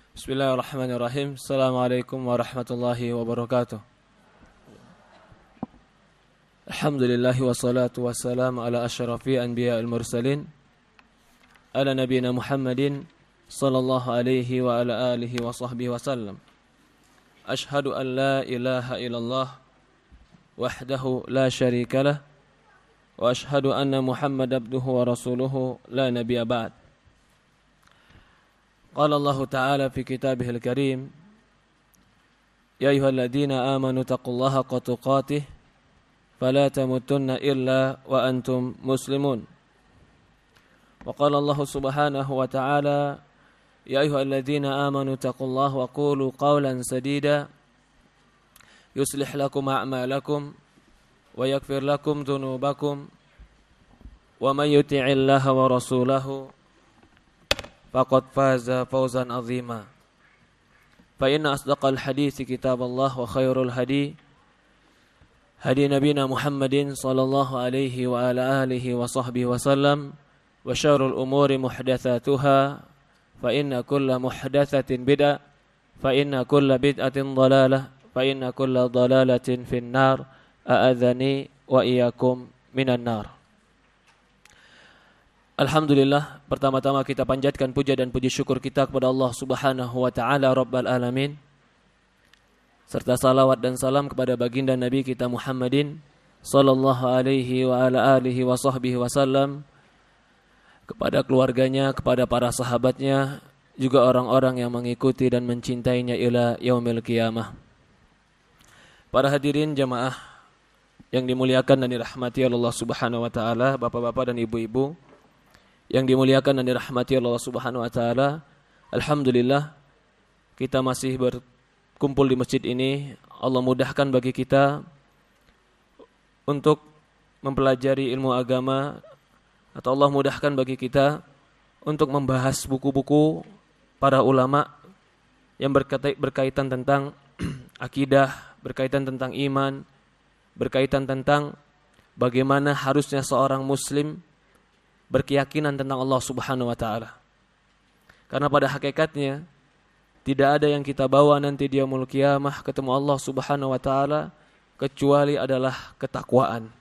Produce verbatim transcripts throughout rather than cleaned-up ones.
Bismillahirrahmanirrahim. Assalamualaikum warahmatullahi wabarakatuh. Alhamdulillahi wassalatu wassalamu ala asyrafi anbiya'il mursalin ala nabiyina Muhammadin sallallahu alaihi wa ala alihi wa sahbihi wasallam. Ashhadu an la ilaha illallah wahdahu la syarika lah wa ashhadu anna Muhammad abduhu wa rasuluhu la nabiyya ba'd. قال الله تعالى في كتابه الكريم يا أيها الذين آمنوا اتقوا الله حق تقاته فلا تموتن إلا وأنتم مسلمون وقال الله سبحانه وتعالى يا أيها الذين آمنوا اتقوا الله وقولوا قولا سديدا يصلح لكم أعمالكم ويغفر لكم ذنوبكم ومن يطع الله ورسوله faqad faza fawzan azima. Fa inna asdaqal hadits kitabullah wa khairul hadi hadi nabiyina Muhammadin sallallahu alaihi wa ala alihi wa sahbihi wasallam wa syarrul umuri muhdatsatuha fa inna kulla muhdatsatin bid'ah fa inna kulla bid'atin dhalalah fa inna kulla dhalalatin finnar a'adzani wa iyyakum minan nar. Alhamdulillah, pertama-tama kita panjatkan puja dan puji syukur kita kepada Allah Subhanahu wa taala Rabbal alamin. Serta salawat dan salam kepada baginda Nabi kita Muhammadin sallallahu alaihi wa ala alihi wa sahbihi wasallam, kepada keluarganya, kepada para sahabatnya, juga orang-orang yang mengikuti dan mencintainya ila yaumil qiyamah. Para hadirin jamaah yang dimuliakan dan dirahmati Allah Subhanahu wa taala, bapak-bapak dan ibu-ibu yang dimuliakan dan dirahmati Allah Subhanahu wa taala, alhamdulillah kita masih berkumpul di masjid ini. Allah mudahkan bagi kita untuk mempelajari ilmu agama, atau Allah mudahkan bagi kita untuk membahas buku-buku para ulama yang berkaitan tentang akidah, berkaitan tentang iman, berkaitan tentang bagaimana harusnya seorang muslim berkeyakinan tentang Allah Subhanahu wa taala. Karena pada hakikatnya tidak ada yang kita bawa nanti di yaumul qiyamah ketemu Allah Subhanahu wa taala kecuali adalah ketakwaan.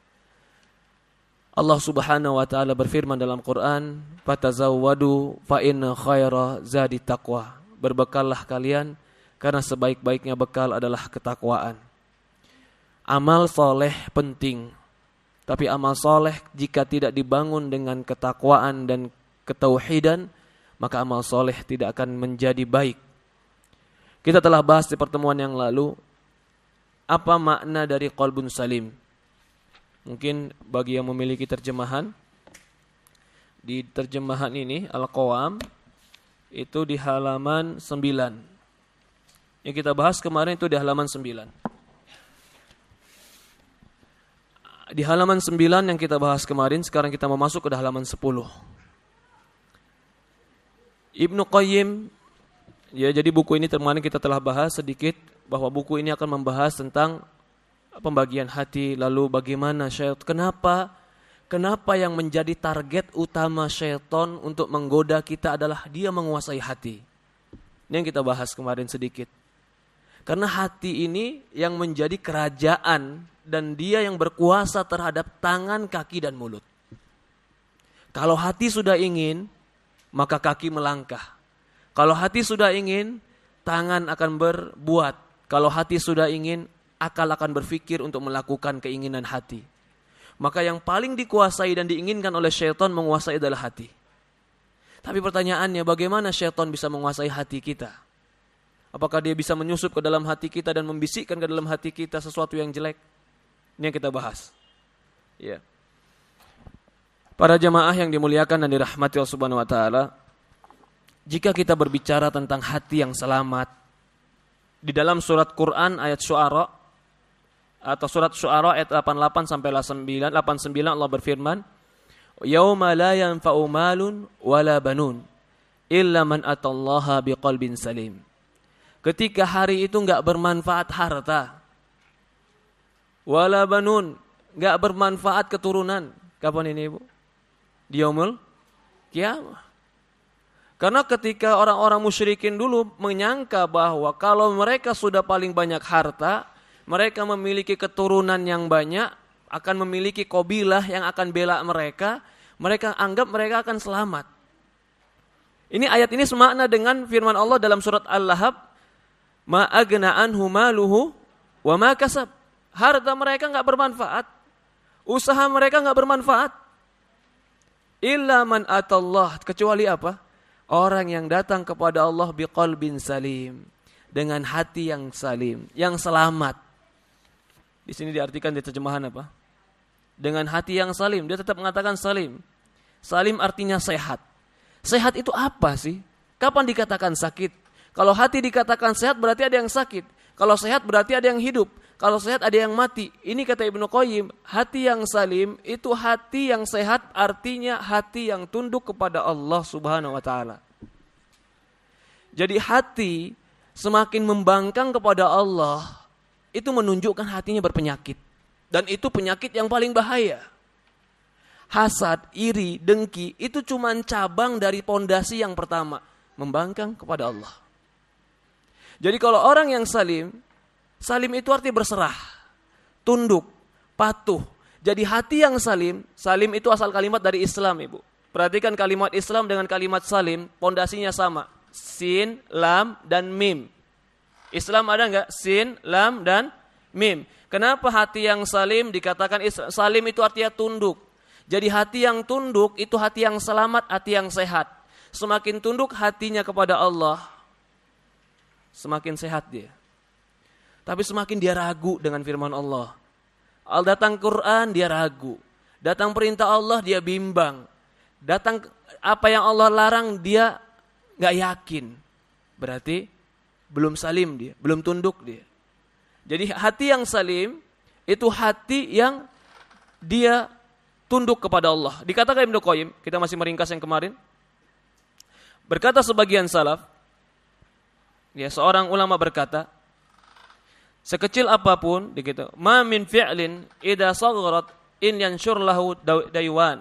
Allah Subhanahu wa taala berfirman dalam Quran, "Fatazawwadu fa inna khaira zadi taqwa." Berbekallah kalian karena sebaik-baiknya bekal adalah ketakwaan. Amal soleh penting. Tapi amal soleh jika tidak dibangun dengan ketakwaan dan ketauhidan, maka amal soleh tidak akan menjadi baik. Kita telah bahas di pertemuan yang lalu, apa makna dari qalbun salim. Mungkin bagi yang memiliki terjemahan, di terjemahan ini, Al-Qawam, itu di halaman sembilan. Yang kita bahas kemarin itu di halaman sembilan. Di halaman sembilan yang kita bahas kemarin, sekarang kita mau masuk ke halaman sepuluh. Ibnu Qayyim, ya, jadi buku ini kemarin kita telah bahas sedikit bahwa buku ini akan membahas tentang pembagian hati, lalu bagaimana syaitan, kenapa kenapa yang menjadi target utama syaitan untuk menggoda kita adalah dia menguasai hati. Ini yang kita bahas kemarin sedikit. Karena hati ini yang menjadi kerajaan dan dia yang berkuasa terhadap tangan, kaki, dan mulut. Kalau hati sudah ingin, maka kaki melangkah. Kalau hati sudah ingin, tangan akan berbuat. Kalau hati sudah ingin, akal akan berpikir untuk melakukan keinginan hati. Maka yang paling dikuasai dan diinginkan oleh syaitan menguasai adalah hati. Tapi pertanyaannya, bagaimana syaitan bisa menguasai hati kita? Apakah dia bisa menyusup ke dalam hati kita dan membisikkan ke dalam hati kita sesuatu yang jelek? Ini yang kita bahas. Ya. Para jamaah yang dimuliakan dan dirahmati Allah Subhanahu wa taala, jika kita berbicara tentang hati yang selamat, di dalam surat Quran ayat Syu'ara atau surat Syu'ara ayat delapan puluh delapan sampai delapan puluh sembilan Allah berfirman, "Yauma la yanfa'u malun wala banun illa man atallaha biqalbin salim." Ketika hari itu enggak bermanfaat harta, wala banun, enggak bermanfaat keturunan. Kapan ini, Ibu? Di yaumul qiyamah. Karena ketika orang-orang musyrikin dulu menyangka bahwa kalau mereka sudah paling banyak harta, mereka memiliki keturunan yang banyak, akan memiliki kabilah yang akan bela mereka, mereka anggap mereka akan selamat. Ini ayat ini semakna dengan firman Allah dalam surat Al-Lahab, ma agna anhu maluhu wa ma kasab. Harta mereka enggak bermanfaat, usaha mereka enggak bermanfaat. Illa man atallah, kecuali apa? Orang yang datang kepada Allah biqalbin salim, dengan hati yang salim, yang selamat. Di sini diartikan di terjemahan apa? Dengan hati yang salim, dia tetap mengatakan salim. Salim artinya sehat. Sehat itu apa sih? Kapan dikatakan sakit? Kalau hati dikatakan sehat berarti ada yang sakit. Kalau sehat berarti ada yang hidup. Kalau sehat ada yang mati. Ini kata Ibnu Qayyim, hati yang salim itu hati yang sehat, artinya hati yang tunduk kepada Allah Subhanahu wa taala. Jadi hati semakin membangkang kepada Allah, itu menunjukkan hatinya berpenyakit. Dan itu penyakit yang paling bahaya. Hasad, iri, dengki itu cuma cabang dari pondasi yang pertama, membangkang kepada Allah. Jadi kalau orang yang salim, salim itu arti berserah, tunduk, patuh. Jadi hati yang salim, salim itu asal kalimat dari Islam, Ibu. Perhatikan kalimat Islam dengan kalimat salim, pondasinya sama. Sin, lam, dan mim. Islam ada enggak? Sin, lam, dan mim. Kenapa hati yang salim dikatakan Islam? Salim itu artinya tunduk. Jadi hati yang tunduk itu hati yang selamat, hati yang sehat. Semakin tunduk hatinya kepada Allah, semakin sehat dia. Tapi semakin dia ragu dengan firman Allah. Al datang Quran dia ragu. Datang perintah Allah dia bimbang. Datang apa yang Allah larang dia gak yakin. Berarti belum salim dia, belum tunduk dia. Jadi hati yang salim itu hati yang dia tunduk kepada Allah. Dikatakan Ibnu Qayyim, kita masih meringkas yang kemarin. Berkata sebagian salaf, ya seorang ulama berkata, sekecil apapun, begitu. Ma min fi'lin idza sagharat in yanshur lahu daywan.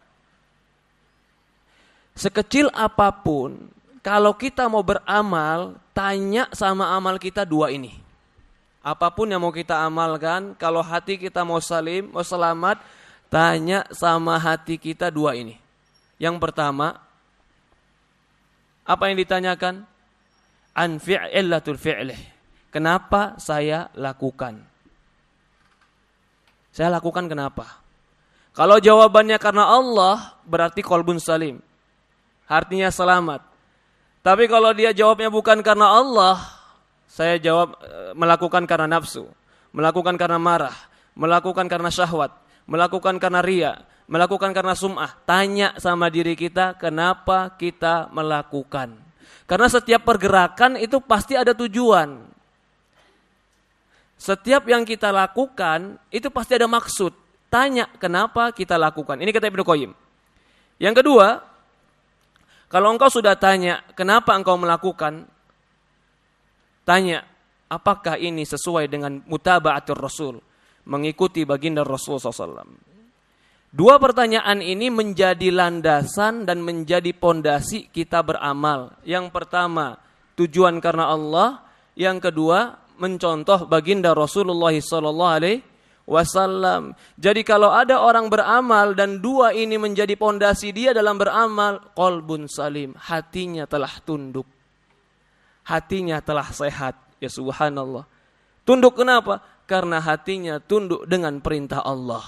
Sekecil apapun, kalau kita mau beramal, tanya sama amal kita dua ini. Apapun yang mau kita amalkan, kalau hati kita mau salim, mau selamat, tanya sama hati kita dua ini. Yang pertama, apa yang ditanyakan? An fi'illatul fi'lih. Kenapa saya lakukan? Saya lakukan kenapa? Kalau jawabannya karena Allah, berarti qalbun salim. Artinya selamat. Tapi kalau dia jawabnya bukan karena Allah, saya jawab melakukan karena nafsu, melakukan karena marah, melakukan karena syahwat, melakukan karena ria, melakukan karena sum'ah. Tanya sama diri kita, kenapa kita melakukan? Karena setiap pergerakan itu pasti ada tujuan. Setiap yang kita lakukan itu pasti ada maksud. Tanya kenapa kita lakukan. Ini kata Ibnu Qayyim. Yang kedua, kalau engkau sudah tanya kenapa engkau melakukan, tanya apakah ini sesuai dengan mutaba'atur Rasul, mengikuti baginda Rasul sallallahu alaihi wasallam. Dua pertanyaan ini menjadi landasan dan menjadi pondasi kita beramal. Yang pertama, tujuan karena Allah. Yang kedua, mencontoh baginda Rasulullah sallallahu alaihi wasallam. Jadi kalau ada orang beramal dan dua ini menjadi pondasi dia dalam beramal, qalbun salim, hatinya telah tunduk. Hatinya telah sehat. Ya subhanallah. Tunduk kenapa? Karena hatinya tunduk dengan perintah Allah.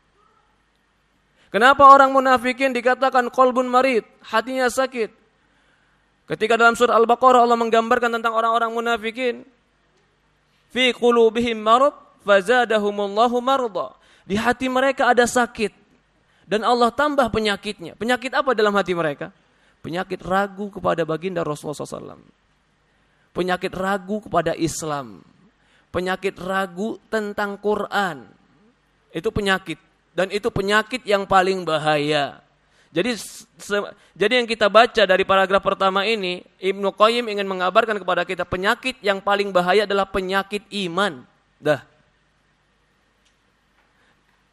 Kenapa orang munafikin dikatakan qalbun marid, hatinya sakit? Ketika dalam surah Al-Baqarah Allah menggambarkan tentang orang-orang munafikin, fi qulubihim marad fazadahumullahu marada. Di hati mereka ada sakit dan Allah tambah penyakitnya. Penyakit apa dalam hati mereka? Penyakit ragu kepada baginda Rasulullah sallallahu alaihi wasallam. Penyakit ragu kepada Islam. Penyakit ragu tentang Quran. Itu penyakit. Dan itu penyakit yang paling bahaya. Jadi se- jadi yang kita baca dari paragraf pertama ini, Ibnu Qayyim ingin mengabarkan kepada kita penyakit yang paling bahaya adalah penyakit iman. Dah.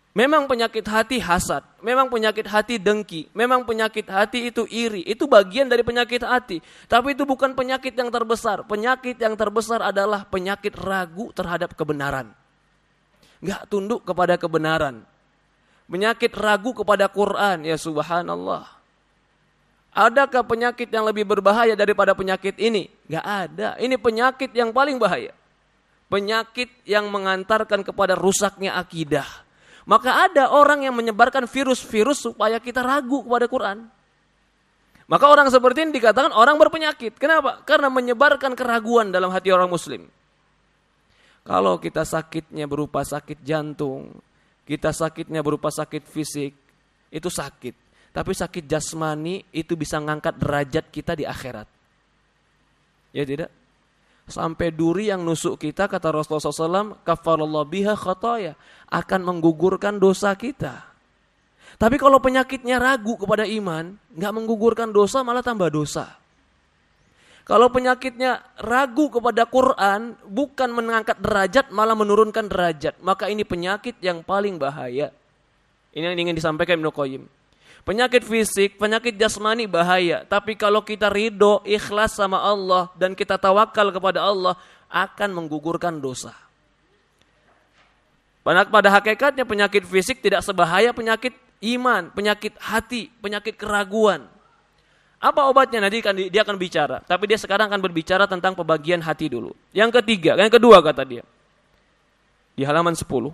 Memang penyakit hati hasad, memang penyakit hati dengki, memang penyakit hati itu iri, itu bagian dari penyakit hati. Tapi itu bukan penyakit yang terbesar. Penyakit yang terbesar adalah penyakit ragu terhadap kebenaran. Gak tunduk kepada kebenaran. Penyakit ragu kepada Quran, ya subhanallah. Adakah penyakit yang lebih berbahaya daripada penyakit ini? Gak ada, ini penyakit yang paling bahaya. Penyakit yang mengantarkan kepada rusaknya akidah. Maka ada orang yang menyebarkan virus-virus supaya kita ragu kepada Quran. Maka orang seperti ini dikatakan orang berpenyakit. Kenapa? Karena menyebarkan keraguan dalam hati orang muslim. Kalau kita sakitnya berupa sakit jantung, kita sakitnya berupa sakit fisik, itu sakit. Tapi sakit jasmani itu bisa ngangkat derajat kita di akhirat. Ya tidak? Sampai duri yang nusuk kita, kata Rasulullah shallallahu alaihi wasallam, kafarallahu biha khataya, akan menggugurkan dosa kita. Tapi kalau penyakitnya ragu kepada iman, nggak menggugurkan dosa, malah tambah dosa. Kalau penyakitnya ragu kepada Quran, bukan mengangkat derajat, malah menurunkan derajat. Maka ini penyakit yang paling bahaya. Ini yang ingin disampaikan Ibnu Qayyim. Penyakit fisik, penyakit jasmani bahaya. Tapi kalau kita ridho, ikhlas sama Allah, dan kita tawakal kepada Allah, akan menggugurkan dosa. Pada hakikatnya penyakit fisik tidak sebahaya penyakit iman, penyakit hati, penyakit keraguan. Apa obatnya? Nanti dia akan bicara. Tapi dia sekarang akan berbicara tentang pembagian hati dulu. Yang ketiga, yang kedua kata dia. Di halaman sepuluh.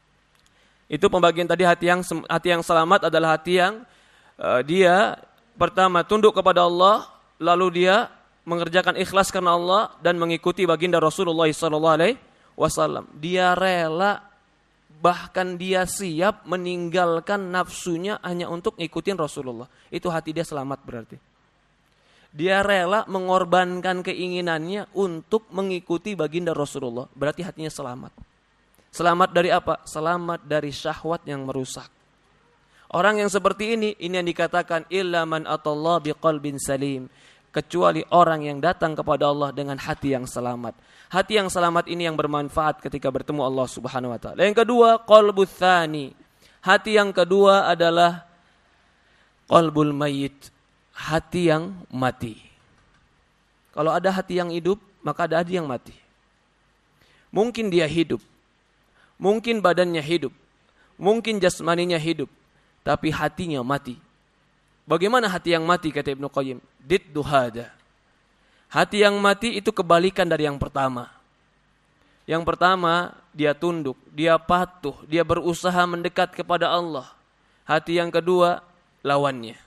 Itu pembagian tadi hati yang hati yang selamat adalah hati yang uh, dia pertama tunduk kepada Allah, lalu dia mengerjakan ikhlas karena Allah dan mengikuti baginda Rasulullah sallallahu alaihi wasallam. Dia rela, bahkan dia siap meninggalkan nafsunya hanya untuk ngikutin Rasulullah. Itu hati dia selamat berarti. Dia rela mengorbankan keinginannya untuk mengikuti baginda Rasulullah. Berarti hatinya selamat. Selamat dari apa? Selamat dari syahwat yang merusak. Orang yang seperti ini, ini yang dikatakan illa man atallah biqalbin salim. Kecuali orang yang datang kepada Allah dengan hati yang selamat. Hati yang selamat ini yang bermanfaat ketika bertemu Allah Subhanahu wa taala. Yang kedua, qalbus tsani. Hati yang kedua adalah qalbul mayyit. Hati yang mati. Kalau ada hati yang hidup, maka ada hati yang mati. Mungkin dia hidup. Mungkin badannya hidup, mungkin jasmaninya hidup, tapi hatinya mati. Bagaimana hati yang mati kata Ibnu Qayyim? Diddu hada. Hati yang mati itu kebalikan dari yang pertama. Yang pertama dia tunduk, dia patuh, dia berusaha mendekat kepada Allah. Hati yang kedua lawannya.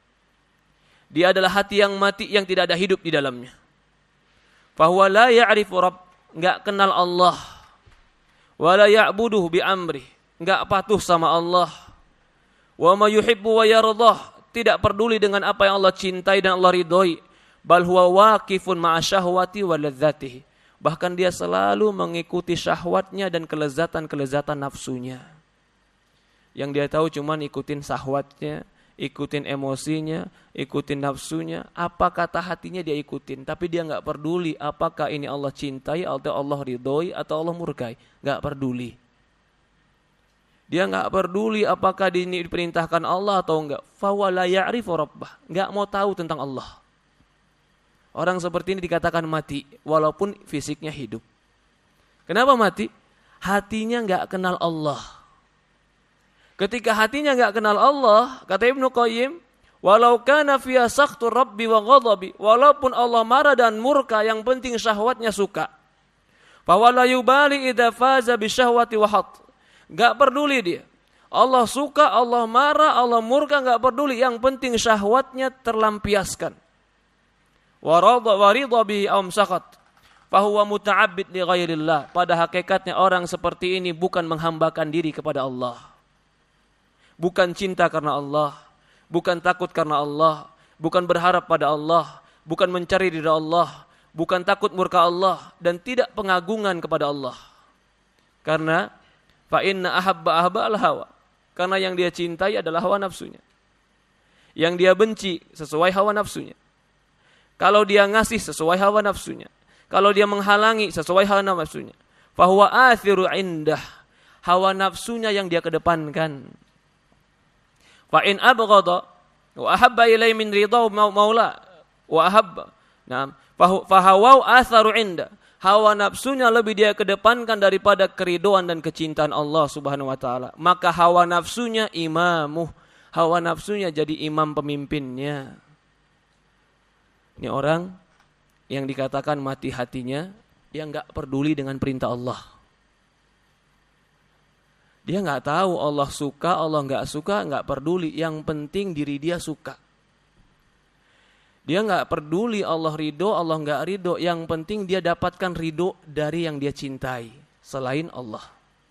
Dia adalah hati yang mati yang tidak ada hidup di dalamnya. Fahuwa la ya'rifu rabb, enggak kenal Allah. Wala ya'buduhu bi amri, enggak patuh sama Allah. Wa ma yuhibbu wa yardah, tidak peduli dengan apa yang Allah cintai dan Allah ridhoi. Bal huwa waqifun ma'a syahwati wa ladzatihi. Bahkan dia selalu mengikuti syahwatnya dan kelezatan-kelezatan nafsunya. Yang dia tahu cuman ikutin syahwatnya, ikutin emosinya, ikutin nafsunya. Apa kata hatinya dia ikutin. Tapi dia gak peduli apakah ini Allah cintai atau Allah ridhoi atau Allah murkai. Gak peduli. Dia gak peduli apakah ini diperintahkan Allah atau enggak. Fawala ya'rifu rabbah. Gak mau tahu tentang Allah. Orang seperti ini dikatakan mati walaupun fisiknya hidup. Kenapa mati? Hatinya gak kenal Allah. Ketika hatinya enggak kenal Allah, kata Ibnu Qayyim, walau kana fiha sakhtu rabbi wa ghadabi, walaupun Allah marah dan murka, yang penting syahwatnya suka. Fa wala yubali idza faza bi syahwati wa hat. Enggak peduli dia. Allah suka, Allah marah, Allah murka, enggak peduli, yang penting syahwatnya terlampiaskan. Wa radha wa ridha bihi am sakhat. Fa huwa muta'abbid li ghairillah. Pada hakikatnya orang seperti ini bukan menghambakan diri kepada Allah. Bukan cinta karena Allah, bukan takut karena Allah, bukan berharap pada Allah, bukan mencari ridha Allah, bukan takut murka Allah, dan tidak pengagungan kepada Allah. Karena fa inna ahabba ahabba al-hawa. Karena yang dia cintai adalah hawa nafsunya. Yang dia benci sesuai hawa nafsunya. Kalau dia ngasih sesuai hawa nafsunya. Kalau dia menghalangi sesuai hawa nafsunya. Fa huwa athiru indah. hawa nafsunya yang dia kedepankan. Fa in abghadha wa ahabba ilai min ridha maula wa ahabba. Nah, fa hawau atharu inda. Hawa nafsunya lebih dia kedepankan daripada keridoan dan kecintaan Allah Subhanahu wa taala. Maka hawa nafsunya imamuh. Hawa nafsunya jadi imam pemimpinnya. Ini orang yang dikatakan mati hatinya, yang enggak peduli dengan perintah Allah. Dia nggak tahu Allah suka, Allah nggak suka, nggak peduli. Yang penting diri dia suka. Dia nggak peduli Allah ridho, Allah nggak ridho. Yang penting dia dapatkan ridho dari yang dia cintai selain Allah.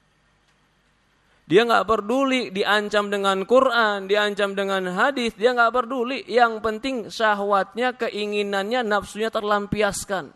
Dia nggak peduli diancam dengan Quran, diancam dengan hadis. Dia nggak peduli. Yang penting syahwatnya, keinginannya, nafsunya terlampiaskan.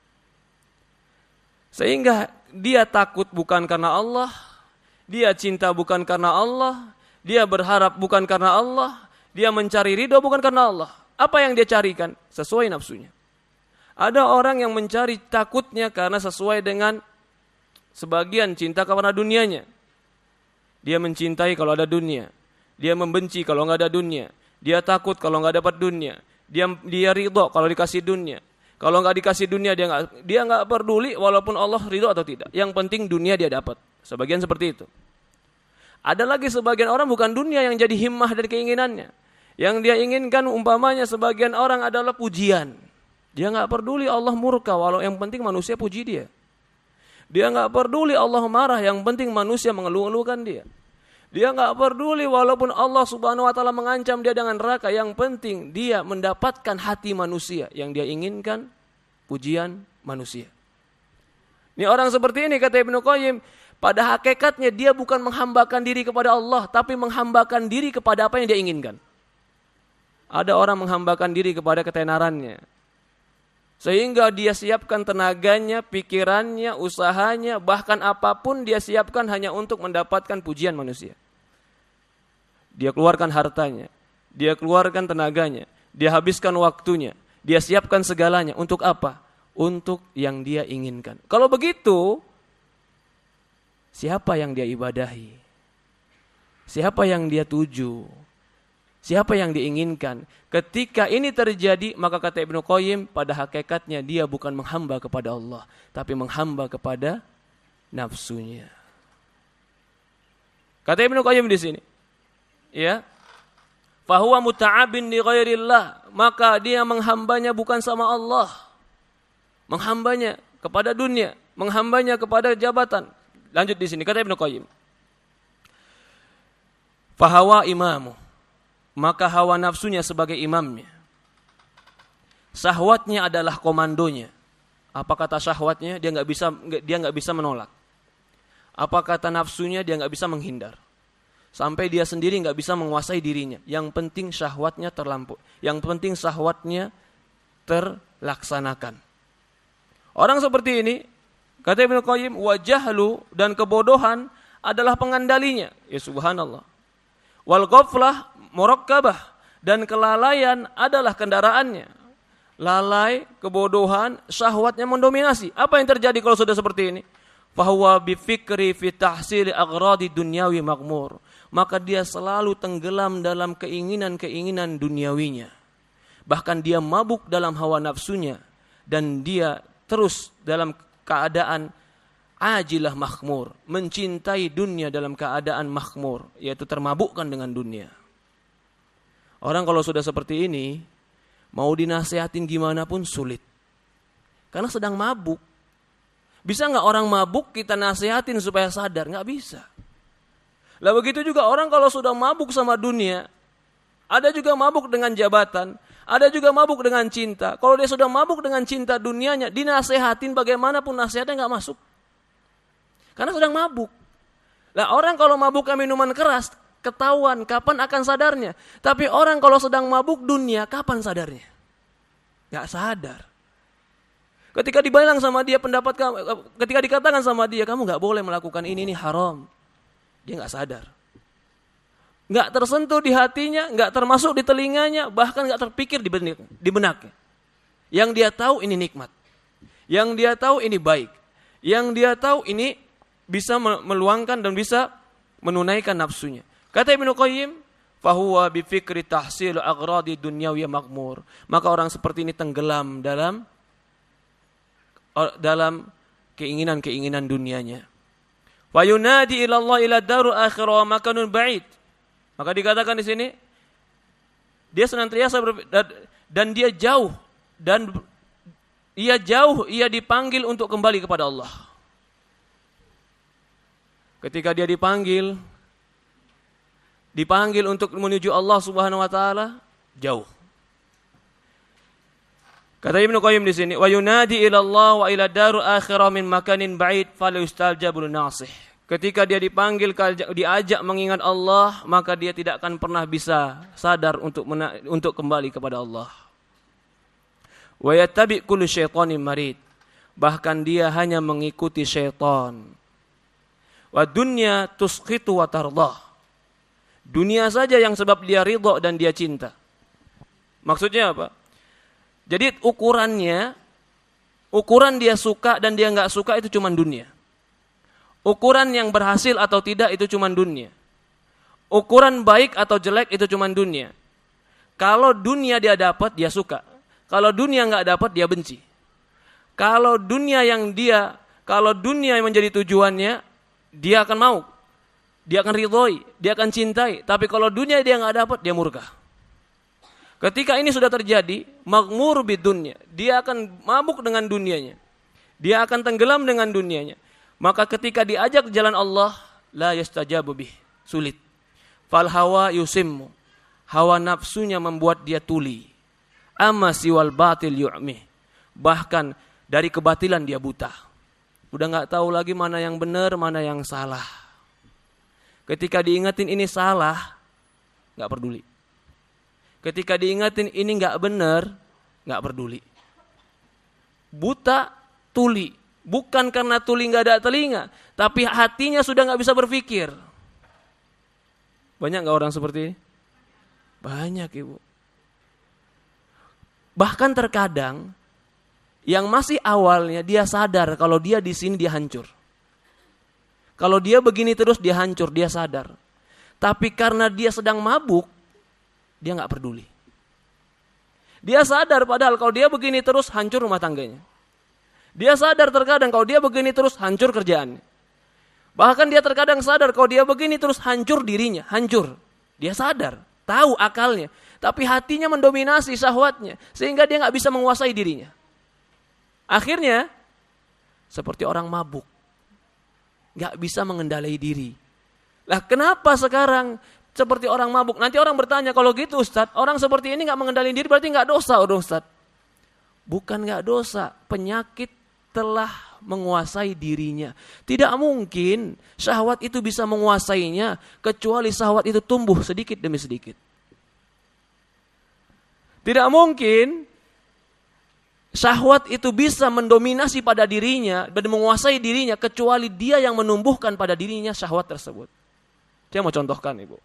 Sehingga dia takut bukan karena Allah. Dia cinta bukan karena Allah, dia berharap bukan karena Allah, dia mencari ridho bukan karena Allah. Apa yang dia carikan? Sesuai nafsunya. Ada orang yang mencari takutnya karena sesuai dengan sebagian cinta kepada dunianya. Dia mencintai kalau ada dunia, dia membenci kalau nggak ada dunia, dia takut kalau nggak dapat dunia, dia dia ridho kalau dikasih dunia. Kalau nggak dikasih dunia dia nggak dia nggak peduli walaupun Allah ridho atau tidak. Yang penting dunia dia dapat. Sebagian seperti itu. Ada lagi sebagian orang bukan dunia yang jadi himmah dari keinginannya. Yang dia inginkan umpamanya sebagian orang adalah pujian. Dia nggak peduli Allah murka, walau yang penting manusia puji dia. Dia nggak peduli Allah marah, yang penting manusia mengeluh-elukan dia. Dia nggak peduli walaupun Allah Subhanahu wa taala mengancam dia dengan neraka, yang penting dia mendapatkan hati manusia. Yang dia inginkan pujian manusia. Ini orang seperti ini kata Ibnu Qayyim, pada hakikatnya dia bukan menghambakan diri kepada Allah, tapi menghambakan diri kepada apa yang dia inginkan. Ada orang menghambakan diri kepada ketenarannya. Sehingga dia siapkan tenaganya, pikirannya, usahanya, bahkan apapun dia siapkan hanya untuk mendapatkan pujian manusia. Dia keluarkan hartanya, dia keluarkan tenaganya, dia habiskan waktunya, dia siapkan segalanya. Untuk apa? Untuk yang dia inginkan. Kalau begitu, siapa yang dia ibadahi? Siapa yang dia tuju? Siapa yang diinginkan? Ketika ini terjadi, maka kata Ibnu Qayyim, pada hakikatnya dia bukan menghamba kepada Allah, tapi menghamba kepada nafsunya. Kata Ibnu Qayyim di sini, ya, fahuwa muta'abin li ghairillah, maka dia menghambanya bukan sama Allah, menghambanya kepada dunia, menghambanya kepada jabatan. Lanjut di sini kata Ibnu Qayyim. Fahawa imamu, maka hawa nafsunya sebagai imamnya. Syahwatnya adalah komandonya. Apa kata syahwatnya? Dia nggak bisa dia nggak bisa menolak. Apa kata nafsunya? Dia nggak bisa menghindar. Sampai dia sendiri nggak bisa menguasai dirinya. Yang penting syahwatnya terlampau. Yang penting syahwatnya terlaksanakan. Orang seperti ini, kata Ibnu Qayyim, wajahlu dan kebodohan adalah pengandalinya. Ya subhanallah. Wal ghaflah murakkabah, dan kelalaian adalah kendaraannya. Lalai, kebodohan, syahwatnya mendominasi. Apa yang terjadi kalau sudah seperti ini? Fahuwa bifikri fi tahsili aghradi dunyawi makmur. Maka dia selalu tenggelam dalam keinginan-keinginan duniawinya. Bahkan dia mabuk dalam hawa nafsunya. Dan dia terus dalam keadaan ajilah makmur. Mencintai dunia dalam keadaan makmur. Yaitu termabukkan dengan dunia. Orang kalau sudah seperti ini, mau dinasehatin gimana pun sulit. Karena sedang mabuk. Bisa nggak orang mabuk kita nasehatin supaya sadar? Nggak bisa. Lah begitu juga orang kalau sudah mabuk sama dunia, ada juga mabuk dengan jabatan, ada juga mabuk dengan cinta. Kalau dia sudah mabuk dengan cinta dunianya, dinasehatin bagaimanapun nasihatnya nggak masuk. Karena sedang mabuk. Lah orang kalau mabuknya minuman keras, ketahuan kapan akan sadarnya. Tapi orang kalau sedang mabuk dunia, kapan sadarnya? Nggak sadar. Ketika dibilang sama dia pendapat kamu, ketika dikatakan sama dia, kamu nggak boleh melakukan ini, ini haram. Dia nggak sadar. Nggak tersentuh di hatinya, nggak termasuk di telinganya, bahkan nggak terpikir di benak, di benaknya. Yang dia tahu ini nikmat. Yang dia tahu ini baik. Yang dia tahu ini bisa meluangkan dan bisa menunaikan nafsunya. Kata Ibnu Qayyim, fahuwa bifikri tahsil aghradi dunyawiyah makmur. Maka orang seperti ini tenggelam dalam dalam keinginan-keinginan dunianya. Wa yunadi ila Allah ila darul akhirah wa makanun ba'id. Maka dikatakan di sini dia senantiasa dan dia jauh dan ia jauh ia dipanggil untuk kembali kepada Allah. Ketika dia dipanggil dipanggil untuk menuju Allah Subhanahu wa taala, jauh. Kata Ibnu Qayyim di sini, wa yunadi ila Allah wa ila darul akhirah min makanin ba'id fala yustajabul nasih. Ketika dia dipanggil, diajak mengingat Allah, maka dia tidak akan pernah bisa sadar untuk mena- untuk kembali kepada Allah. Wa yattabi kullu syaitanin marid. Bahkan dia hanya mengikuti syaitan. Wa dunya tusqitu wa tardah. Dunia saja yang sebab dia ridha dan dia cinta. Maksudnya apa? Jadi ukurannya, ukuran dia suka dan dia nggak suka itu cuma dunia. Ukuran yang berhasil atau tidak itu cuma dunia. Ukuran baik atau jelek itu cuma dunia. Kalau dunia dia dapat, dia suka. Kalau dunia nggak dapat, dia benci. Kalau dunia yang dia, kalau dunia yang menjadi tujuannya, dia akan mau. Dia akan ridhoi, dia akan cintai. Tapi kalau dunia dia nggak dapat, dia murka. Ketika ini sudah terjadi, makmur bidunya, dia akan mabuk dengan dunianya. Dia akan tenggelam dengan dunianya. Maka ketika diajak jalan Allah, la yastajabu bih, sulit. Fal hawa yusimmu, hawa nafsunya membuat dia tuli. Amma siwal batil yu'mih, bahkan dari kebatilan dia buta. Udah nggak tahu lagi mana yang benar, mana yang salah. Ketika diingatin ini salah, nggak peduli. Ketika diingatin ini nggak benar, nggak peduli. Buta, tuli. Bukan karena tuli nggak ada telinga, tapi hatinya sudah nggak bisa berpikir. Banyak nggak orang seperti ini? Banyak, Ibu. Bahkan terkadang yang masih awalnya dia sadar kalau dia di sini dia hancur. Kalau dia begini terus dia hancur, dia sadar. Tapi karena dia sedang mabuk, dia nggak peduli. Dia sadar padahal kalau dia begini terus hancur rumah tangganya. Dia sadar terkadang kalau dia begini terus hancur kerjaannya. Bahkan dia terkadang sadar kalau dia begini terus hancur dirinya, hancur. Dia sadar, tahu akalnya. Tapi hatinya mendominasi syahwatnya. Sehingga dia nggak bisa menguasai dirinya. Akhirnya, seperti orang mabuk. Nggak bisa mengendalikan diri. Lah kenapa sekarang seperti orang mabuk? Nanti orang bertanya, kalau gitu Ustaz, orang seperti ini nggak mengendalikan diri berarti nggak dosa Ustaz. Bukan nggak dosa, penyakit telah menguasai dirinya. Tidak mungkin syahwat itu bisa menguasainya kecuali syahwat itu tumbuh sedikit demi sedikit. Tidak mungkin syahwat itu bisa mendominasi pada dirinya dan menguasai dirinya kecuali dia yang menumbuhkan pada dirinya syahwat tersebut. Saya mau contohkan, Ibu.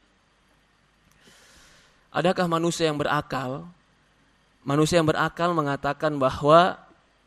Adakah manusia yang berakal? Manusia yang berakal mengatakan bahwa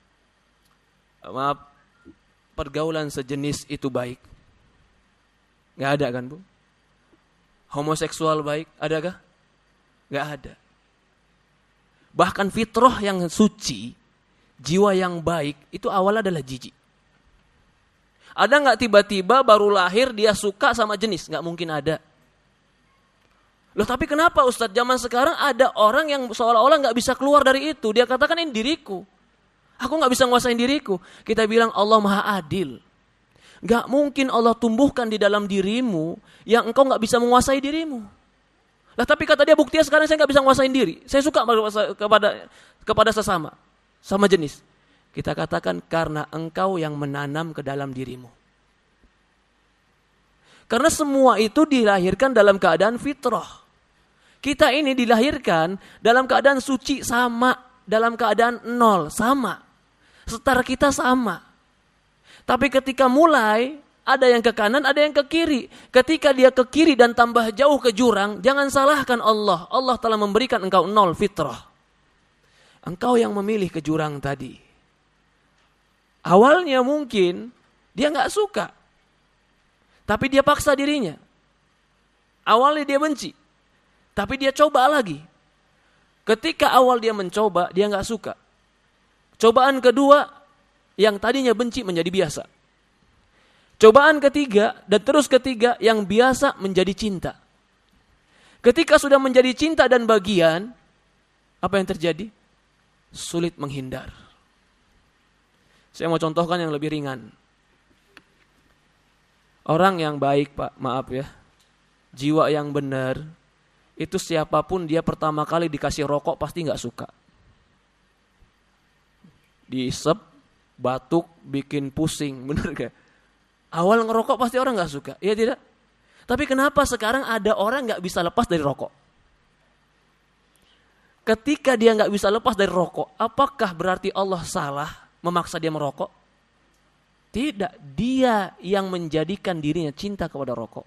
maaf, pergaulan sejenis itu baik. Gak ada kan, Bu? Homoseksual baik, adakah? Gak ada. Bahkan fitrah yang suci, jiwa yang baik, itu awalnya adalah jijik. Ada gak tiba-tiba baru lahir dia suka sama jenis? Gak mungkin ada. Loh tapi kenapa Ustadz? Zaman sekarang ada orang yang seolah-olah gak bisa keluar dari itu. Dia katakan ini diriku. Aku gak bisa nguasain diriku. Kita bilang Allah Maha Adil. Gak mungkin Allah tumbuhkan di dalam dirimu yang engkau gak bisa menguasai dirimu. Lah tapi kata dia buktinya sekarang saya gak bisa nguasain diri. Saya suka kepada kepada sesama, sama jenis. Kita katakan karena engkau yang menanam ke dalam dirimu. Karena semua itu dilahirkan dalam keadaan fitrah. Kita ini dilahirkan dalam keadaan suci sama, dalam keadaan nol sama. Setara kita sama. Tapi ketika mulai, ada yang ke kanan, ada yang ke kiri. Ketika dia ke kiri dan tambah jauh ke jurang, jangan salahkan Allah. Allah telah memberikan engkau nol fitrah. Engkau yang memilih ke jurang tadi. Awalnya mungkin dia gak suka. Tapi dia paksa dirinya. Awalnya dia benci, tapi dia coba lagi. Ketika awal dia mencoba, dia nggak suka. Cobaan kedua, yang tadinya benci menjadi biasa. Cobaan ketiga, dan terus ketiga, yang biasa menjadi cinta. Ketika sudah menjadi cinta dan bagian, apa yang terjadi? Sulit menghindar. Saya mau contohkan yang lebih ringan. Orang yang baik, Pak, maaf ya, jiwa yang benar, itu siapapun dia pertama kali dikasih rokok pasti gak suka. Diisep, batuk, bikin pusing, bener gak? Awal ngerokok pasti orang gak suka, iya tidak? Tapi kenapa sekarang ada orang gak bisa lepas dari rokok? Ketika dia gak bisa lepas dari rokok, apakah berarti Allah salah memaksa dia merokok? Tidak, dia yang menjadikan dirinya cinta kepada rokok.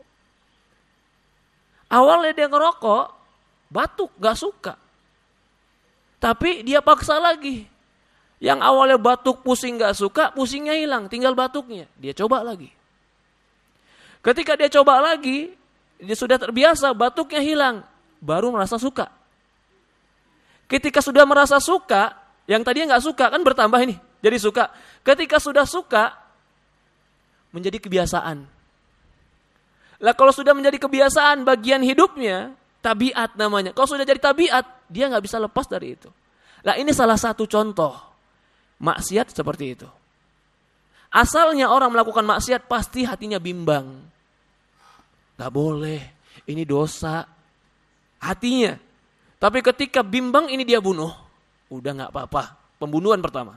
Awalnya dia ngerokok, batuk, gak suka. Tapi dia paksa lagi. Yang awalnya batuk, pusing, gak suka, pusingnya hilang, tinggal batuknya. Dia coba lagi. Ketika dia coba lagi, dia sudah terbiasa, batuknya hilang, baru merasa suka. Ketika sudah merasa suka, yang tadinya gak suka, kan bertambah ini, jadi suka. Ketika sudah suka, menjadi kebiasaan. Lah kalau sudah menjadi kebiasaan bagian hidupnya, tabiat namanya. Kalau sudah jadi tabiat, dia nggak bisa lepas dari itu. Lah ini salah satu contoh maksiat seperti itu. Asalnya orang melakukan maksiat pasti hatinya bimbang. Gak boleh, ini dosa. Hatinya. Tapi ketika bimbang ini dia bunuh. Udah nggak apa-apa. Pembunuhan pertama.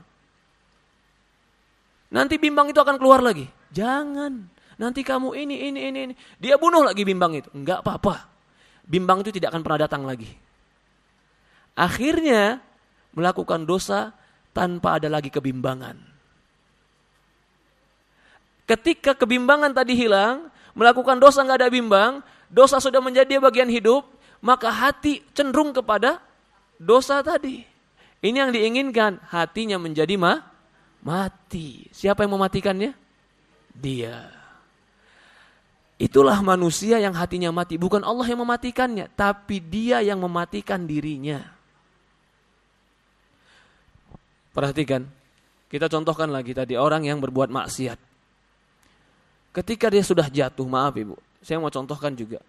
Nanti bimbang itu akan keluar lagi. Jangan. Nanti kamu ini, ini, ini, ini. Dia bunuh lagi bimbang itu. Enggak apa-apa. Bimbang itu tidak akan pernah datang lagi. Akhirnya melakukan dosa tanpa ada lagi kebimbangan. Ketika kebimbangan tadi hilang, melakukan dosa enggak ada bimbang, dosa sudah menjadi bagian hidup, maka hati cenderung kepada dosa tadi. Ini yang diinginkan, hatinya menjadi mah mati. Siapa yang mematikannya? Dia. Itulah manusia yang hatinya mati. Bukan Allah yang mematikannya, tapi dia yang mematikan dirinya. Perhatikan. Kita contohkan lagi tadi orang yang berbuat maksiat. Ketika dia sudah jatuh, maaf ibu, saya mau contohkan juga.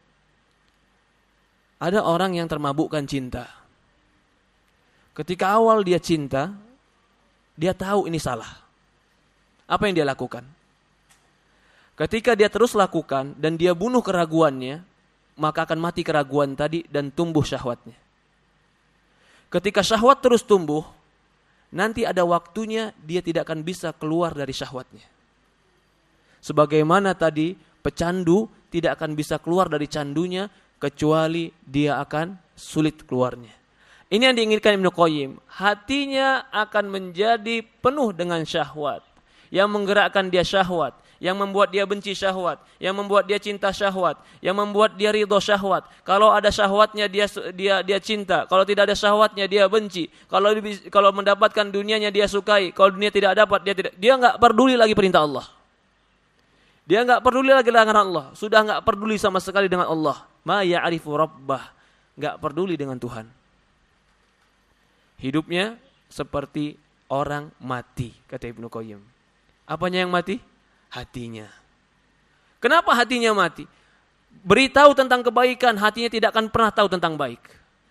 Ada orang yang termabukkan cinta. Ketika awal dia cinta, dia tahu ini salah. Apa yang dia lakukan? Ketika dia terus lakukan dan dia bunuh keraguannya, maka akan mati keraguan tadi dan tumbuh syahwatnya. Ketika syahwat terus tumbuh, nanti ada waktunya dia tidak akan bisa keluar dari syahwatnya. Sebagaimana tadi pecandu tidak akan bisa keluar dari candunya kecuali dia akan sulit keluarnya. Ini yang diinginkan Ibnu Qayyim. Hatinya akan menjadi penuh dengan syahwat. Yang menggerakkan dia syahwat. Yang membuat dia benci syahwat. Yang membuat dia cinta syahwat. Yang membuat dia ridho syahwat. Kalau ada syahwatnya dia dia dia cinta. Kalau tidak ada syahwatnya dia benci. Kalau kalau mendapatkan dunianya dia sukai. Kalau dunia tidak dapat dia tidak. Dia enggak peduli lagi perintah Allah. Dia enggak peduli lagi larangan Allah. Sudah enggak peduli sama sekali dengan Allah. Ma ya'rifu rabbah. Enggak peduli dengan Tuhan. Hidupnya seperti orang mati, kata Ibnu Qayyim. Apanya yang mati? Hatinya. Kenapa hatinya mati? Beritahu tentang kebaikan, hatinya tidak akan pernah tahu tentang baik.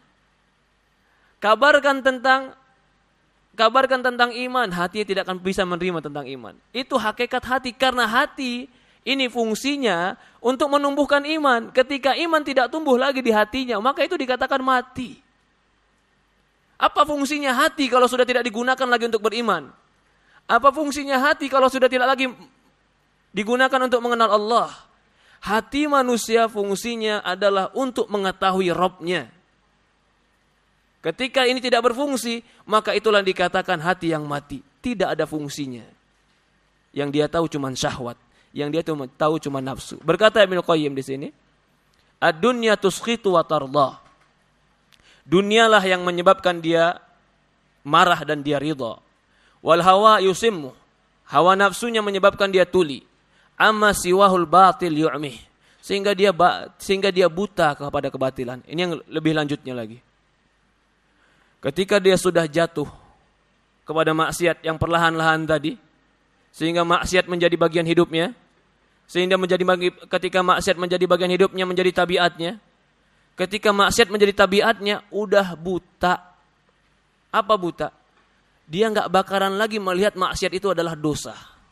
Kabarkan tentang kabarkan tentang iman, hatinya tidak akan bisa menerima tentang iman. Itu hakikat hati, karena hati ini fungsinya untuk menumbuhkan iman. Ketika iman tidak tumbuh lagi di hatinya, maka itu dikatakan mati. Apa fungsinya hati kalau sudah tidak digunakan lagi untuk beriman? Apa fungsinya hati kalau sudah tidak lagi digunakan untuk mengenal Allah? Hati manusia fungsinya adalah untuk mengetahui Rabb-nya. Ketika ini tidak berfungsi, maka itulah dikatakan hati yang mati. Tidak ada fungsinya. Yang dia tahu cuma syahwat. Yang dia tahu cuma nafsu. Berkata Ibnu Qayyim di sini, ad-dunya tuskhitu wa tardah. Dunialah yang menyebabkan dia marah dan dia ridha. Wal hawa yusimmu. Hawa nafsunya menyebabkan dia tuli. amma siwahul batil yu'mih. Sehingga dia sehingga dia buta kepada kebatilan. Ini yang lebih lanjutnya lagi. Ketika dia sudah jatuh kepada maksiat yang perlahan-lahan tadi, sehingga maksiat menjadi bagian hidupnya, sehingga menjadi ketika maksiat menjadi bagian hidupnya, menjadi tabiatnya. Ketika maksiat menjadi tabiatnya, udah buta. Apa buta? Dia nggak bakaran lagi melihat maksiat itu adalah dosa.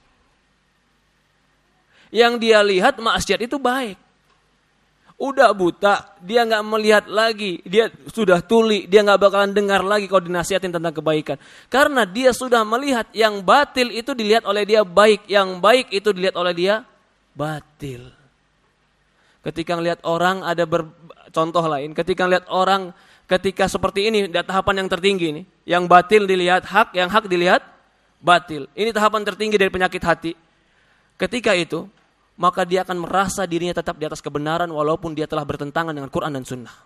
Yang dia lihat maksiat itu baik. Udah buta, dia nggak melihat lagi, dia sudah tuli, dia nggak bakalan dengar lagi kalau dinasihatin tentang kebaikan. Karena dia sudah melihat yang batil itu dilihat oleh dia baik, yang baik itu dilihat oleh dia batil. Ketika ngelihat orang ada ber, contoh lain, ketika ngelihat orang ketika seperti ini, tahapan yang tertinggi ini, yang batil dilihat hak, yang hak dilihat batil. Ini tahapan tertinggi dari penyakit hati. Ketika itu, maka dia akan merasa dirinya tetap di atas kebenaran walaupun dia telah bertentangan dengan Quran dan Sunnah.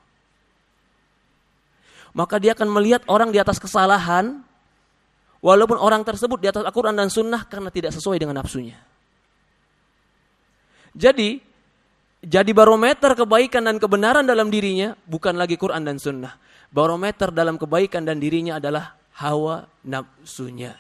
Maka dia akan melihat orang di atas kesalahan walaupun orang tersebut di atas Al-Quran dan Sunnah karena tidak sesuai dengan nafsunya. Jadi, jadi barometer kebaikan dan kebenaran dalam dirinya bukan lagi Quran dan Sunnah. Barometer dalam kebaikan dan dirinya adalah hawa nafsunya.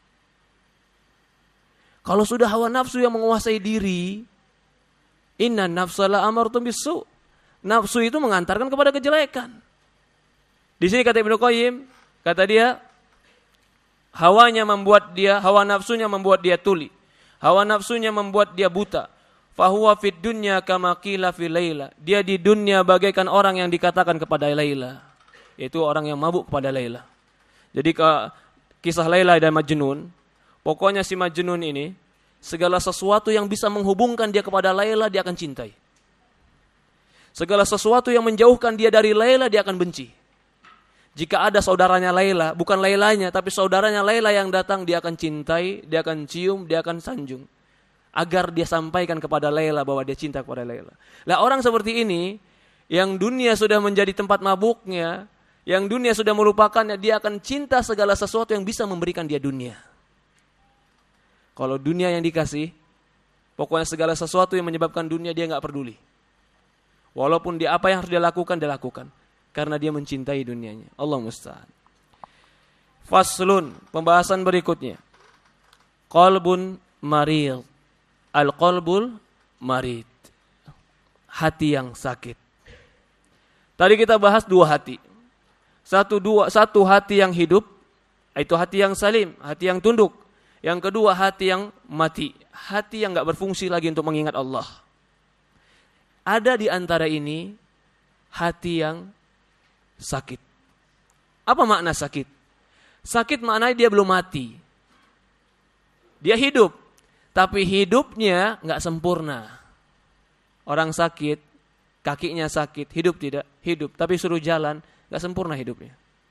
Kalau sudah hawa nafsu yang menguasai diri, inna nafsala amartum bisu. Nafsu itu mengantarkan kepada kejelekan. Di sini kata Ibnu Qayyim, kata dia, hawanya membuat dia, hawa nafsunya membuat dia tuli. Hawa nafsunya membuat dia buta. Fahuwa fid dunya kama qila fi Laila. Dia di dunia bagaikan orang yang dikatakan kepada Laila, yaitu orang yang mabuk kepada Laila. Jadi ke kisah Laila dan Majnun, pokoknya si Majnun ini, segala sesuatu yang bisa menghubungkan dia kepada Laila, dia akan cintai. Segala sesuatu yang menjauhkan dia dari Laila, dia akan benci. Jika ada saudaranya Laila, bukan Lailanya, tapi saudaranya Laila yang datang, dia akan cintai, dia akan cium, dia akan sanjung. Agar dia sampaikan kepada Laila bahwa dia cinta kepada Laila. Lah orang seperti ini, yang dunia sudah menjadi tempat mabuknya, yang dunia sudah melupakannya, dia akan cinta segala sesuatu yang bisa memberikan dia dunia. Kalau dunia yang dikasih, pokoknya segala sesuatu yang menyebabkan dunia dia nggak peduli. Walaupun dia apa yang harus dia lakukan, dia lakukan. Karena dia mencintai dunianya. Allah musta'an. Faslun, pembahasan berikutnya. Qalbun marid. Al-qalbul marid. Hati yang sakit. Tadi kita bahas dua hati. Satu dua satu hati yang hidup, itu hati yang salim, hati yang tunduk. Yang kedua hati yang mati, hati yang enggak berfungsi lagi untuk mengingat Allah. Ada di antara ini hati yang sakit. Apa makna sakit? Sakit maknanya dia belum mati. Dia hidup. Tapi hidupnya nggak sempurna. Orang sakit, kakinya sakit, hidup tidak? Hidup. Tapi suruh jalan, nggak sempurna hidupnya.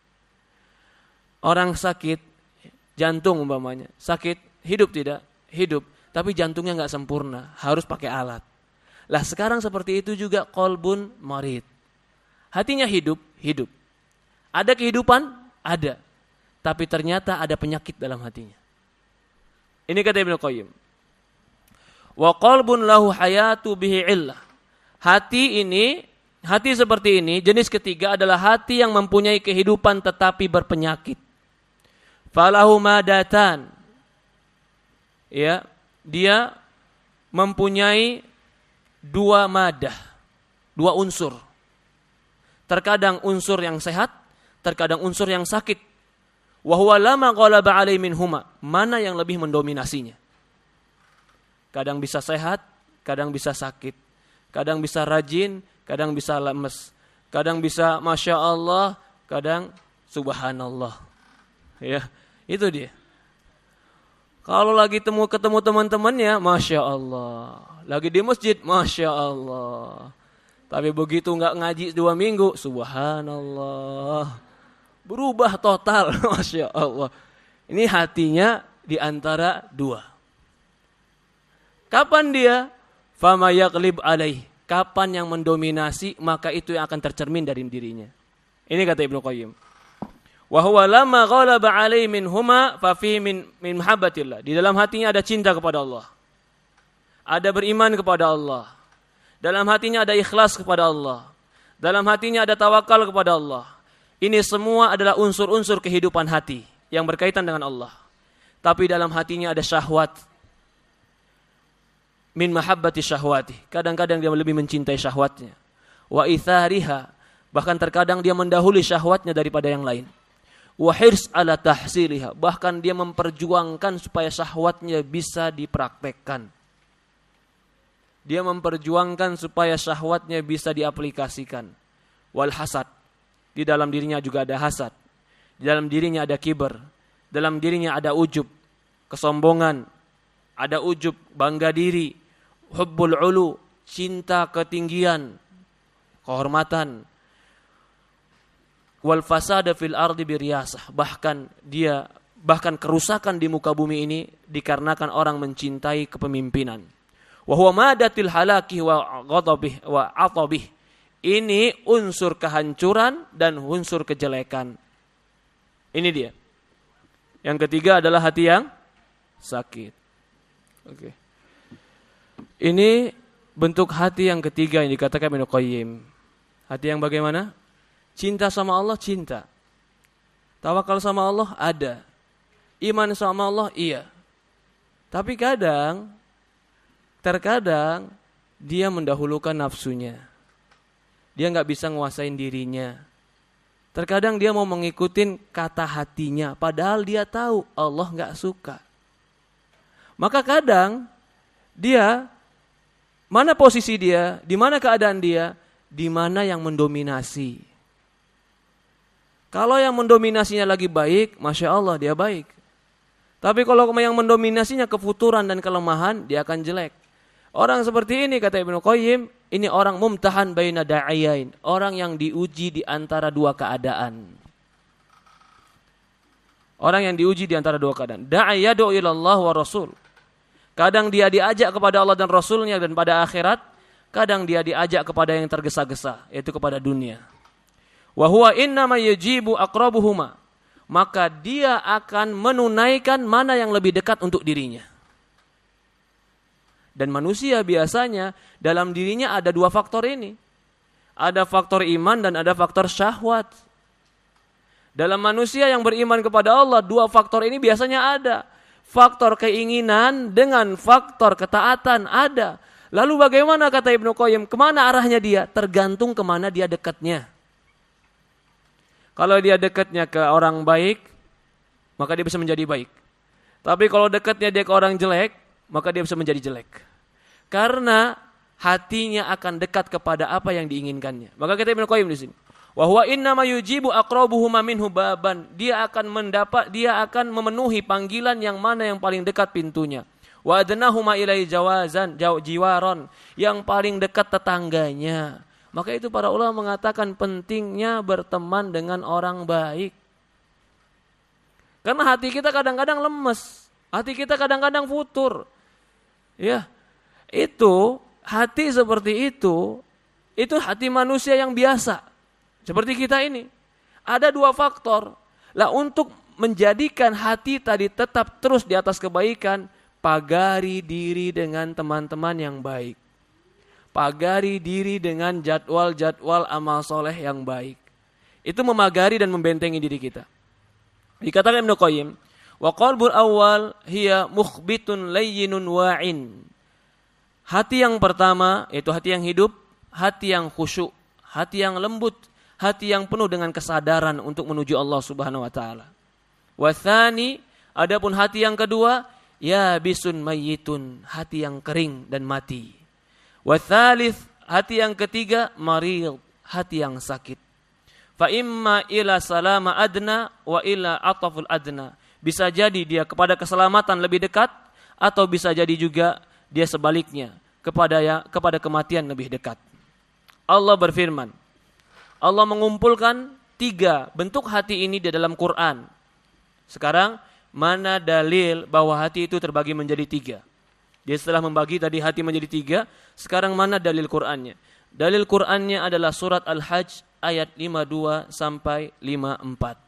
Orang sakit, jantung umpamanya, sakit, hidup tidak? Hidup. Tapi jantungnya nggak sempurna, harus pakai alat. Lah sekarang seperti itu juga qalbun marid. Hatinya hidup, hidup. Ada kehidupan? Ada. Tapi ternyata ada penyakit dalam hatinya. Ini kata Ibnu Qayyim. Wa qalbun lahu hayatu bihi illah. Hati ini, hati seperti ini, jenis ketiga adalah hati yang mempunyai kehidupan tetapi berpenyakit. Falahu madatan. Ya, dia mempunyai dua madah, dua unsur. Terkadang unsur yang sehat, terkadang unsur yang sakit. Wa huwa lama ghalaba alaihi minhuma. Mana yang lebih mendominasinya? Kadang bisa sehat, kadang bisa sakit. Kadang bisa rajin, kadang bisa lemes. Kadang bisa Masya Allah, kadang Subhanallah. Ya, itu dia. Kalau lagi temu ketemu teman-temannya, Masya Allah. Lagi di masjid, Masya Allah. Tapi begitu nggak ngaji dua minggu, Subhanallah. Berubah total, Masya Allah. Ini hatinya di antara dua. Kapan dia? Fama yaqlib alaih. Kapan yang mendominasi, maka itu yang akan tercermin dari dirinya. Ini kata Ibnu Qayyim. Wa huwa lamma ghalaba alaihi minhuma fa fi min min mahabbatillah. Di dalam hatinya ada cinta kepada Allah. ada beriman kepada Allah. Dalam hatinya ada ikhlas kepada Allah. Dalam hatinya ada tawakal kepada Allah. Ini semua adalah unsur-unsur kehidupan hati yang berkaitan dengan Allah. Tapi dalam hatinya ada syahwat. Min mahabbati syahwati. Kadang-kadang dia lebih mencintai syahwatnya. Wa ithariha. Bahkan terkadang dia mendahului syahwatnya daripada yang lain. Wa hirs ala tahsiliha. Bahkan dia memperjuangkan supaya syahwatnya bisa dipraktekkan. Dia memperjuangkan supaya syahwatnya bisa diaplikasikan. Wal hasad. Di dalam dirinya juga ada hasad. Di dalam dirinya ada kibar. Dalam dirinya ada ujub, kesombongan. Ada ujub, bangga diri. Hubbul ulu, cinta ketinggian, kehormatan. Wal fasada fil ardi biriyasah. Bahkan dia, bahkan kerusakan di muka bumi ini dikarenakan orang mencintai kepemimpinan. Wa huwa madatil halaki wa ghadabih wa atabih. Ini unsur kehancuran dan unsur kejelekan. Ini dia. Yang ketiga adalah hati yang sakit. Oke. Ini bentuk hati yang ketiga yang dikatakan Ibnu Qayyim. Hati yang bagaimana? Cinta sama Allah, cinta. Tawakal sama Allah, ada. Iman sama Allah, iya. Tapi kadang Terkadang dia mendahulukan nafsunya. Dia nggak bisa nguasain dirinya. Terkadang dia mau mengikutin kata hatinya, padahal dia tahu Allah nggak suka. Maka kadang dia, mana posisi dia, di mana keadaan dia, di mana yang mendominasi. Kalau yang mendominasinya lagi baik, masya Allah dia baik. Tapi kalau yang mendominasinya kefuturan dan kelemahan, dia akan jelek. Orang seperti ini kata Ibnu Qayyim, ini orang mumtahan baina da'iyain, orang yang diuji di antara dua keadaan. Orang yang diuji di antara dua keadaan. Da'i yad'u ila Allah wa Rasul. Kadang dia diajak kepada Allah dan Rasulnya dan pada akhirat, kadang dia diajak kepada yang tergesa-gesa, yaitu kepada dunia. Wa huwa innama yajibu aqrabuhuma. Maka dia akan menunaikan mana yang lebih dekat untuk dirinya. Dan manusia biasanya dalam dirinya ada dua faktor ini. Ada faktor iman dan ada faktor syahwat. Dalam manusia yang beriman kepada Allah, dua faktor ini biasanya ada. Faktor keinginan dengan faktor ketaatan ada. Lalu bagaimana kata Ibnu Qayyim? Kemana arahnya dia? Tergantung kemana dia dekatnya. Kalau dia dekatnya ke orang baik, maka dia bisa menjadi baik. Tapi kalau dekatnya dia ke orang jelek, maka dia bisa menjadi jelek. Karena hatinya akan dekat kepada apa yang diinginkannya. Maka kata Ibnu Qayyim di sini, wa huwa innama yujibu aqrabuhuma minhu baban. Dia akan mendapat, dia akan memenuhi panggilan yang mana yang paling dekat pintunya. Wa adnahuma ilai jawazan, jiwaron, yang paling dekat tetangganya. Maka itu para ulama mengatakan pentingnya berteman dengan orang baik. Karena hati kita kadang-kadang lemes, hati kita kadang-kadang futur. Ya, itu hati seperti itu, itu hati manusia yang biasa. Seperti kita ini. Ada dua faktor. Lah untuk menjadikan hati tadi tetap terus di atas kebaikan, pagari diri dengan teman-teman yang baik. Pagari diri dengan jadwal-jadwal amal soleh yang baik. Itu memagari dan membentengi diri kita. Dikatakan Ibnu Qayyim, wa qalbul awal hiya mukhbitun layyinun wa'in. Hati yang pertama, yaitu hati yang hidup, hati yang khusyuk, hati yang lembut, hati yang penuh dengan kesadaran untuk menuju Allah Subhanahu wa taala. Wa tsani, adapun hati yang kedua, ya bisun mayyitun, hati yang kering dan mati. Wa tsalits, hati yang ketiga, marid, hati yang sakit. Fa imma ila salama adna wa ila ataful adna. Bisa jadi dia kepada keselamatan lebih dekat, atau bisa jadi juga dia sebaliknya kepada ya, kepada kematian lebih dekat. Allah berfirman, Allah mengumpulkan tiga bentuk hati ini di dalam Quran. Sekarang mana dalil bahwa hati itu terbagi menjadi tiga? Dia setelah membagi tadi hati menjadi tiga, sekarang mana dalil Qurannya? Dalil Qurannya adalah surat Al-Hajj ayat lima puluh dua sampai lima puluh empat.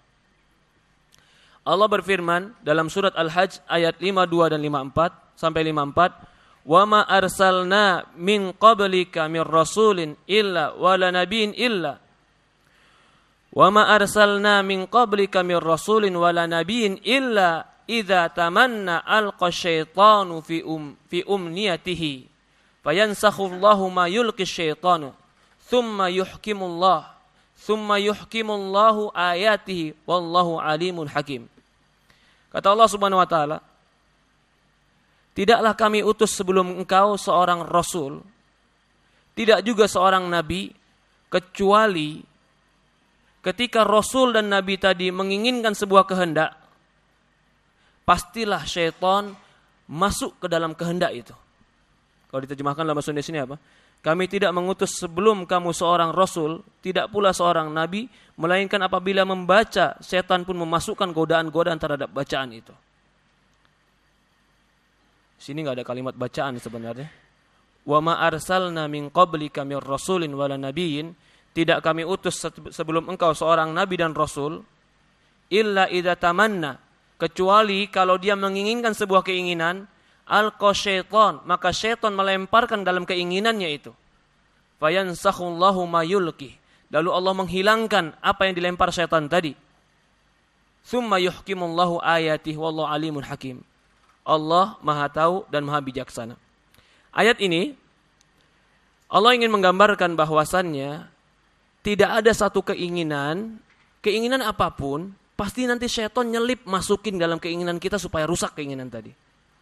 Allah berfirman dalam surat Al-Hajj ayat lima puluh dua dan lima puluh empat sampai lima puluh empat, wa ma arsalna min qablika min rasulin illa wala nabiyyin illa wa ma arsalna min qablika min rasulin wala nabiyyin illa idza tamanna alqa syaitanu fi um fi umniyatihi fayansakhu Allahu ma yulqi syaitanu thumma yuhkimullah thumma yuhkimullahu ayatihi wallahu alimun hakim. Kata Allah Subhanahu wa taala, tidaklah kami utus sebelum engkau seorang rasul, tidak juga seorang nabi, kecuali ketika rasul dan nabi tadi menginginkan sebuah kehendak, pastilah syaitan masuk ke dalam kehendak itu. Kalau diterjemahkan dalam bahasa Indonesia ini apa? Kami tidak mengutus sebelum kamu seorang rasul, tidak pula seorang nabi, melainkan apabila membaca, setan pun memasukkan godaan-godaan terhadap bacaan itu. Sini nggak ada kalimat bacaan sebenarnya. Wa ma arsalna min qablika mir rasulin wala nabiyyin, tidak kami utus sebelum engkau seorang nabi dan rasul, illa idza tamanna, kecuali kalau dia menginginkan sebuah keinginan, alqa syaitan, maka syaitan melemparkan dalam keinginannya itu. Fayansakhullahu ma yulqi, lalu Allah menghilangkan apa yang dilempar syaitan tadi. Tsumma yuhkimullahu ayatihi wallahu alimun hakim. Allah Maha Tahu dan Maha Bijaksana. Ayat ini Allah ingin menggambarkan bahwasannya tidak ada satu keinginan, keinginan apapun, pasti nanti syaitan nyelip masukin dalam keinginan kita supaya rusak keinginan tadi.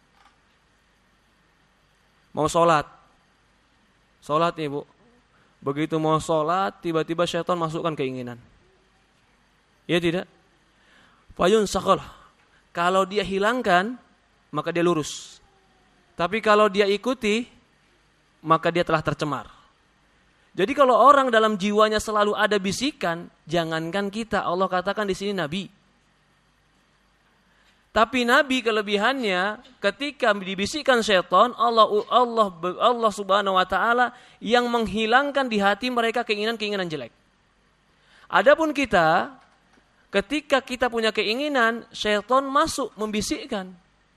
Mau sholat, sholat nih bu, begitu mau sholat tiba-tiba syaitan masukkan keinginan. Ya tidak? Fayun sakol. Kalau dia hilangkan, maka dia lurus. Tapi kalau dia ikuti, maka dia telah tercemar. Jadi kalau orang dalam jiwanya selalu ada bisikan, jangankan kita, Allah katakan di sini nabi. Tapi nabi kelebihannya ketika dibisikkan syaitan, Allah Allah Allah Subhanahu wa taala yang menghilangkan di hati mereka keinginan-keinginan jelek. Adapun kita, ketika kita punya keinginan, syaitan masuk membisikkan.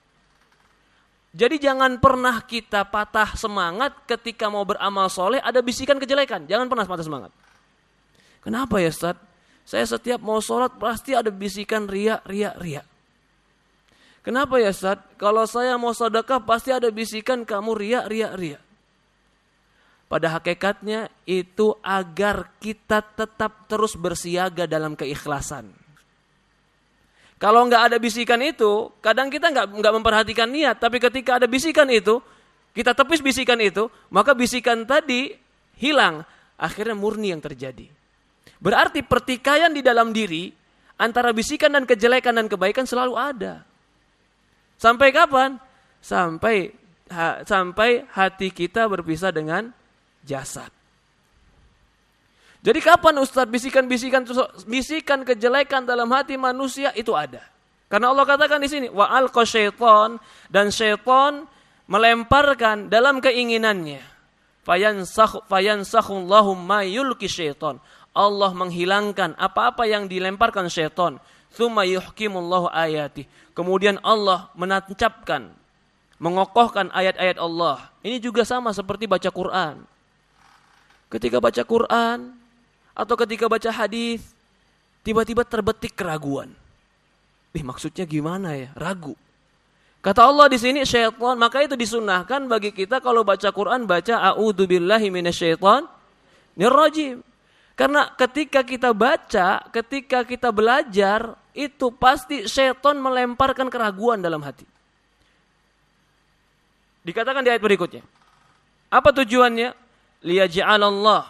Jadi jangan pernah kita patah semangat ketika mau beramal soleh ada bisikan kejelekan. Jangan pernah patah semangat. Kenapa ya Ustaz? Saya setiap mau sholat pasti ada bisikan ria, ria, ria. Kenapa ya Ustaz? Kalau saya mau sedekah pasti ada bisikan kamu ria, ria, ria. Pada hakikatnya itu agar kita tetap terus bersiaga dalam keikhlasan. Kalau nggak ada bisikan itu, kadang kita nggak nggak memperhatikan niat. Tapi ketika ada bisikan itu, kita tepis bisikan itu, maka bisikan tadi hilang. Akhirnya murni yang terjadi. Berarti pertikaian di dalam diri antara bisikan dan kejelekan dan kebaikan selalu ada. Sampai kapan? Sampai ha, sampai hati kita berpisah dengan jasad. Jadi kapan Ustaz bisikan-bisikan bisikan kejelekan dalam hati manusia itu ada? Karena Allah katakan di sini wa alqa syaitan, dan syaitan melemparkan dalam keinginannya. Fayansakh fayansakhullahu ma yulqi syaitan. Allah menghilangkan apa-apa yang dilemparkan syaitan. Tsumma yuhkimullahu ayati. Kemudian Allah menancapkan, mengokohkan ayat-ayat Allah. Ini juga sama seperti baca Quran. Ketika baca Quran atau ketika baca hadis, tiba-tiba terbetik keraguan. Eh, maksudnya gimana ya? Ragu. Kata Allah di sini syaitan, maka itu disunahkan bagi kita kalau baca Quran baca a'udzubillahi minasyaitonir rajim. Karena ketika kita baca, ketika kita belajar, itu pasti syaitan melemparkan keraguan dalam hati. Dikatakan di ayat berikutnya. Apa tujuannya? Liyaj'alallah,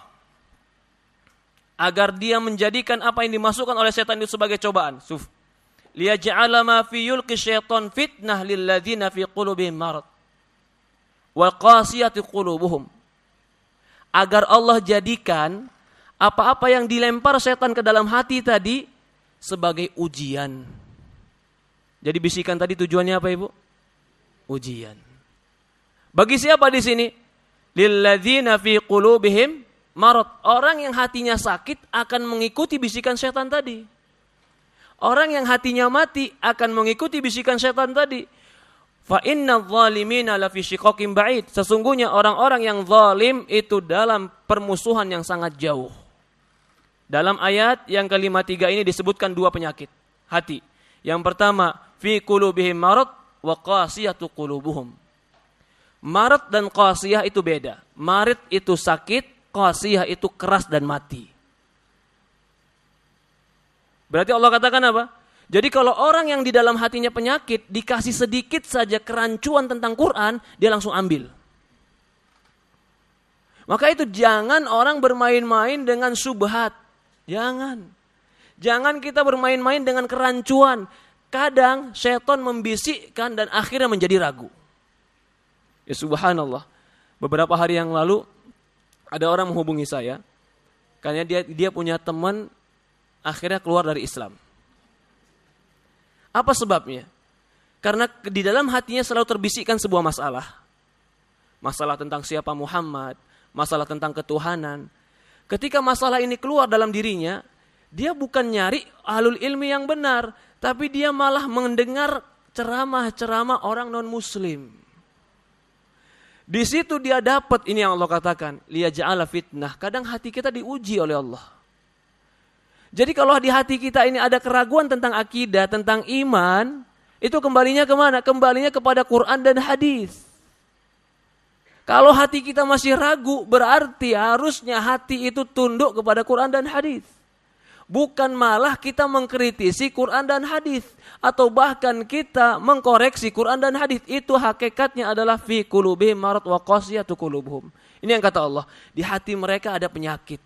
agar dia menjadikan apa yang dimasukkan oleh setan itu sebagai cobaan. Suf. Liyaj'ala ma fi yulqi syaitan fitnah lil ladzina fi qulubihim marad wal qasiyati qulubuhum. Agar Allah jadikan apa-apa yang dilempar setan ke dalam hati tadi sebagai ujian. Jadi bisikan tadi tujuannya apa Ibu? Ujian. Bagi siapa di sini? Lil ladzina fi qulubihim marad. Orang yang hatinya sakit akan mengikuti bisikan setan tadi. Orang yang hatinya mati akan mengikuti bisikan setan tadi. Fa innadh dhalimina lafi syiqaqin ba'id. Sesungguhnya orang-orang yang zalim itu dalam permusuhan yang sangat jauh. Dalam ayat yang kelima tiga ini disebutkan dua penyakit hati. Yang pertama, fi qulubihim marad wa qasiyatu qulubuhum. Marad dan qasiyah itu beda. Marid itu sakit, qasiyah itu keras dan mati. Berarti Allah katakan apa? Jadi kalau orang yang di dalam hatinya penyakit, dikasih sedikit saja kerancuan tentang Quran, dia langsung ambil. Maka itu jangan orang bermain-main dengan syubhat. Jangan. Jangan kita bermain-main dengan kerancuan. Kadang setan membisikkan dan akhirnya menjadi ragu. Ya subhanallah. Beberapa hari yang lalu ada orang menghubungi saya. Karena dia dia punya teman akhirnya keluar dari Islam. Apa sebabnya? Karena di dalam hatinya selalu terbisikkan sebuah masalah. Masalah tentang siapa Muhammad, masalah tentang ketuhanan. Ketika masalah ini keluar dalam dirinya, dia bukan nyari ahlul ilmi yang benar, tapi dia malah mendengar ceramah-ceramah orang non-muslim. Di situ dia dapat ini yang Allah katakan, liyaj'ala fitnah. Kadang hati kita diuji oleh Allah. Jadi kalau di hati kita ini ada keraguan tentang akidah, tentang iman, itu kembalinya kemana? Kembalinya kepada Quran dan hadis. Kalau hati kita masih ragu, berarti harusnya hati itu tunduk kepada Quran dan hadis. Bukan malah kita mengkritisi Quran dan hadis, atau bahkan kita mengkoreksi Quran dan hadis. Itu hakikatnya adalah fi qulubihim marad wa qasiyatu qulubuhum. Ini yang kata Allah, di hati mereka ada penyakit.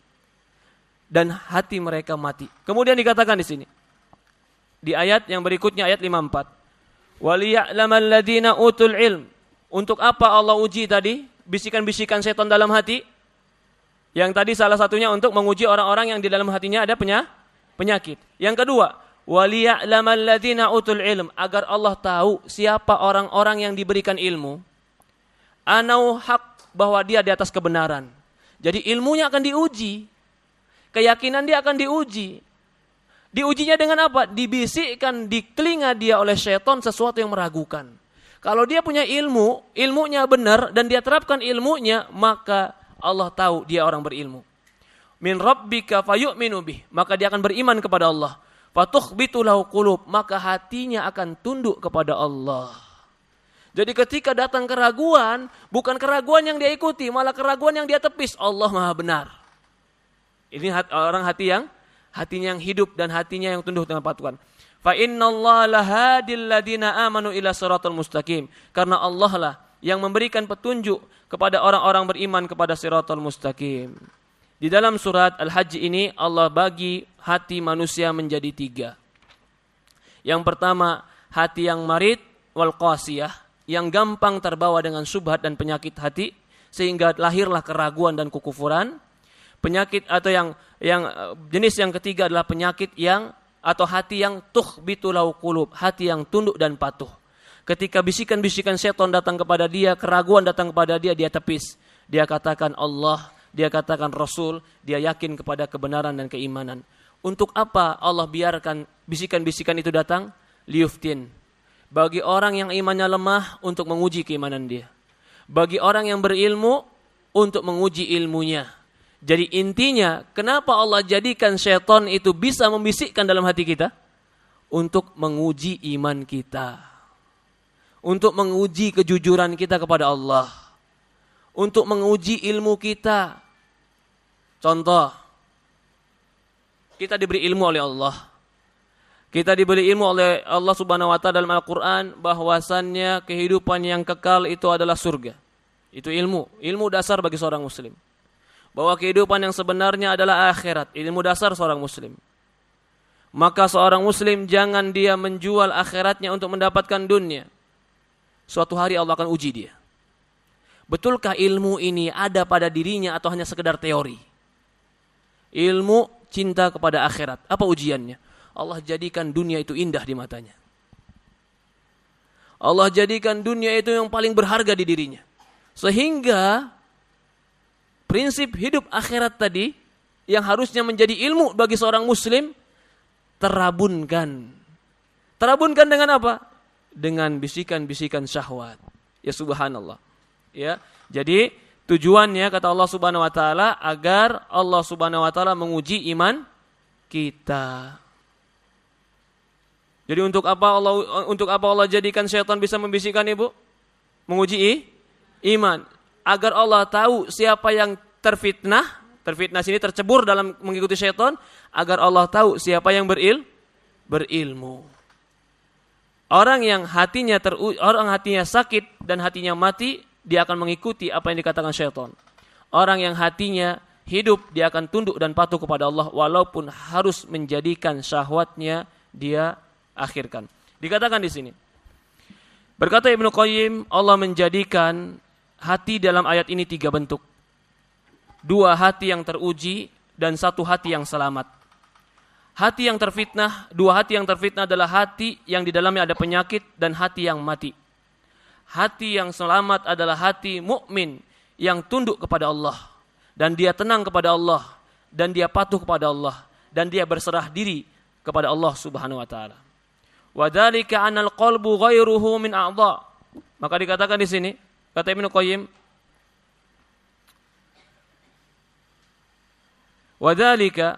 Dan hati mereka mati. Kemudian dikatakan di sini. Di ayat yang berikutnya ayat lima puluh empat. Waliya'lamal ladzina utul ilm. Untuk apa Allah uji tadi? Bisikan-bisikan setan dalam hati. Yang tadi salah satunya untuk menguji orang-orang yang di dalam hatinya ada penyakit. Yang kedua, waliya'lamal ladzina utul ilm, agar Allah tahu siapa orang-orang yang diberikan ilmu. Anau haq, bahwa dia di atas kebenaran. Jadi ilmunya akan diuji. Keyakinan dia akan diuji. Diujinya dengan apa? Dibisikkan di telinga dia oleh syaitan sesuatu yang meragukan. Kalau dia punya ilmu, ilmunya benar dan dia terapkan ilmunya, maka Allah tahu dia orang berilmu. Min rabbika fayu'minu bih, maka dia akan beriman kepada Allah. Fatukhbitu lahu qulub, maka hatinya akan tunduk kepada Allah. Jadi ketika datang keraguan, bukan keraguan yang dia ikuti, malah keraguan yang dia tepis. Allah Maha benar. Ini hati, orang hati yang hatinya yang hidup dan hatinya yang tunduk dengan patuhan. Fa innallaha lahadil ladina amanu ila siratal mustaqim. Karena Allah lah yang memberikan petunjuk kepada orang-orang beriman kepada siratal mustaqim. Di dalam surat Al-Hajj ini Allah bagi hati manusia menjadi tiga. Yang pertama, hati yang marid wal qasiyah, yang gampang terbawa dengan syubhat dan penyakit hati sehingga lahirlah keraguan dan kekufuran. Penyakit atau yang yang jenis yang ketiga adalah penyakit yang atau hati yang tukhbitu lahu qulub, hati yang tunduk dan patuh. Ketika bisikan-bisikan setan datang kepada dia, keraguan datang kepada dia, dia tepis. Dia katakan Allah, dia katakan Rasul, dia yakin kepada kebenaran dan keimanan. Untuk apa Allah biarkan bisikan-bisikan itu datang? Liyuftin. Bagi orang yang imannya lemah untuk menguji keimanan dia. Bagi orang yang berilmu untuk menguji ilmunya. Jadi intinya, kenapa Allah jadikan syaitan itu bisa membisikkan dalam hati kita? Untuk menguji iman kita. Untuk menguji kejujuran kita kepada Allah. Untuk menguji ilmu kita. Contoh, kita diberi ilmu oleh Allah. Kita diberi ilmu oleh Allah Subhanahu wa taala dalam Al-Qur'an bahwasannya kehidupan yang kekal itu adalah surga. Itu ilmu, ilmu dasar bagi seorang muslim. Bahwa kehidupan yang sebenarnya adalah akhirat, ilmu dasar seorang muslim. Maka seorang muslim jangan dia menjual akhiratnya untuk mendapatkan dunia. Suatu hari Allah akan uji dia. Betulkah ilmu ini ada pada dirinya atau hanya sekedar teori? Ilmu cinta kepada akhirat. Apa ujiannya? Allah jadikan dunia itu indah di matanya. Allah jadikan dunia itu yang paling berharga di dirinya. Sehingga prinsip hidup akhirat tadi yang harusnya menjadi ilmu bagi seorang muslim terabunkan. Terabunkan dengan apa? dengan bisikan-bisikan syahwat. Ya subhanallah. Ya. Jadi tujuannya kata Allah Subhanahu wa taala agar Allah Subhanahu wa taala menguji iman kita. Jadi untuk apa Allah untuk apa Allah jadikan syaitan bisa membisikkan Ibu? Menguji iman. Agar Allah tahu siapa yang terfitnah, terfitnah sini tercebur dalam mengikuti syaitan, agar Allah tahu siapa yang beril, berilmu. Orang yang hatinya ter, orang hatinya sakit dan hatinya mati, dia akan mengikuti apa yang dikatakan syaitan. Orang yang hatinya hidup, dia akan tunduk dan patuh kepada Allah walaupun harus menjadikan syahwatnya dia akhirkan. Dikatakan di sini. Berkata Ibnu Qayyim, Allah menjadikan hati dalam ayat ini tiga bentuk. Dua hati yang teruji dan satu hati yang selamat. Hati yang terfitnah, dua hati yang terfitnah adalah hati yang di dalamnya ada penyakit dan hati yang mati. Hati yang selamat adalah hati mukmin yang tunduk kepada Allah dan dia tenang kepada Allah dan dia patuh kepada Allah dan dia berserah diri kepada Allah Subhanahu wa taala. Wa dzalika anal qalbu ghairuhu min a'dha. Maka dikatakan di sini, kata Ibnu Qayyim, wa dzalika,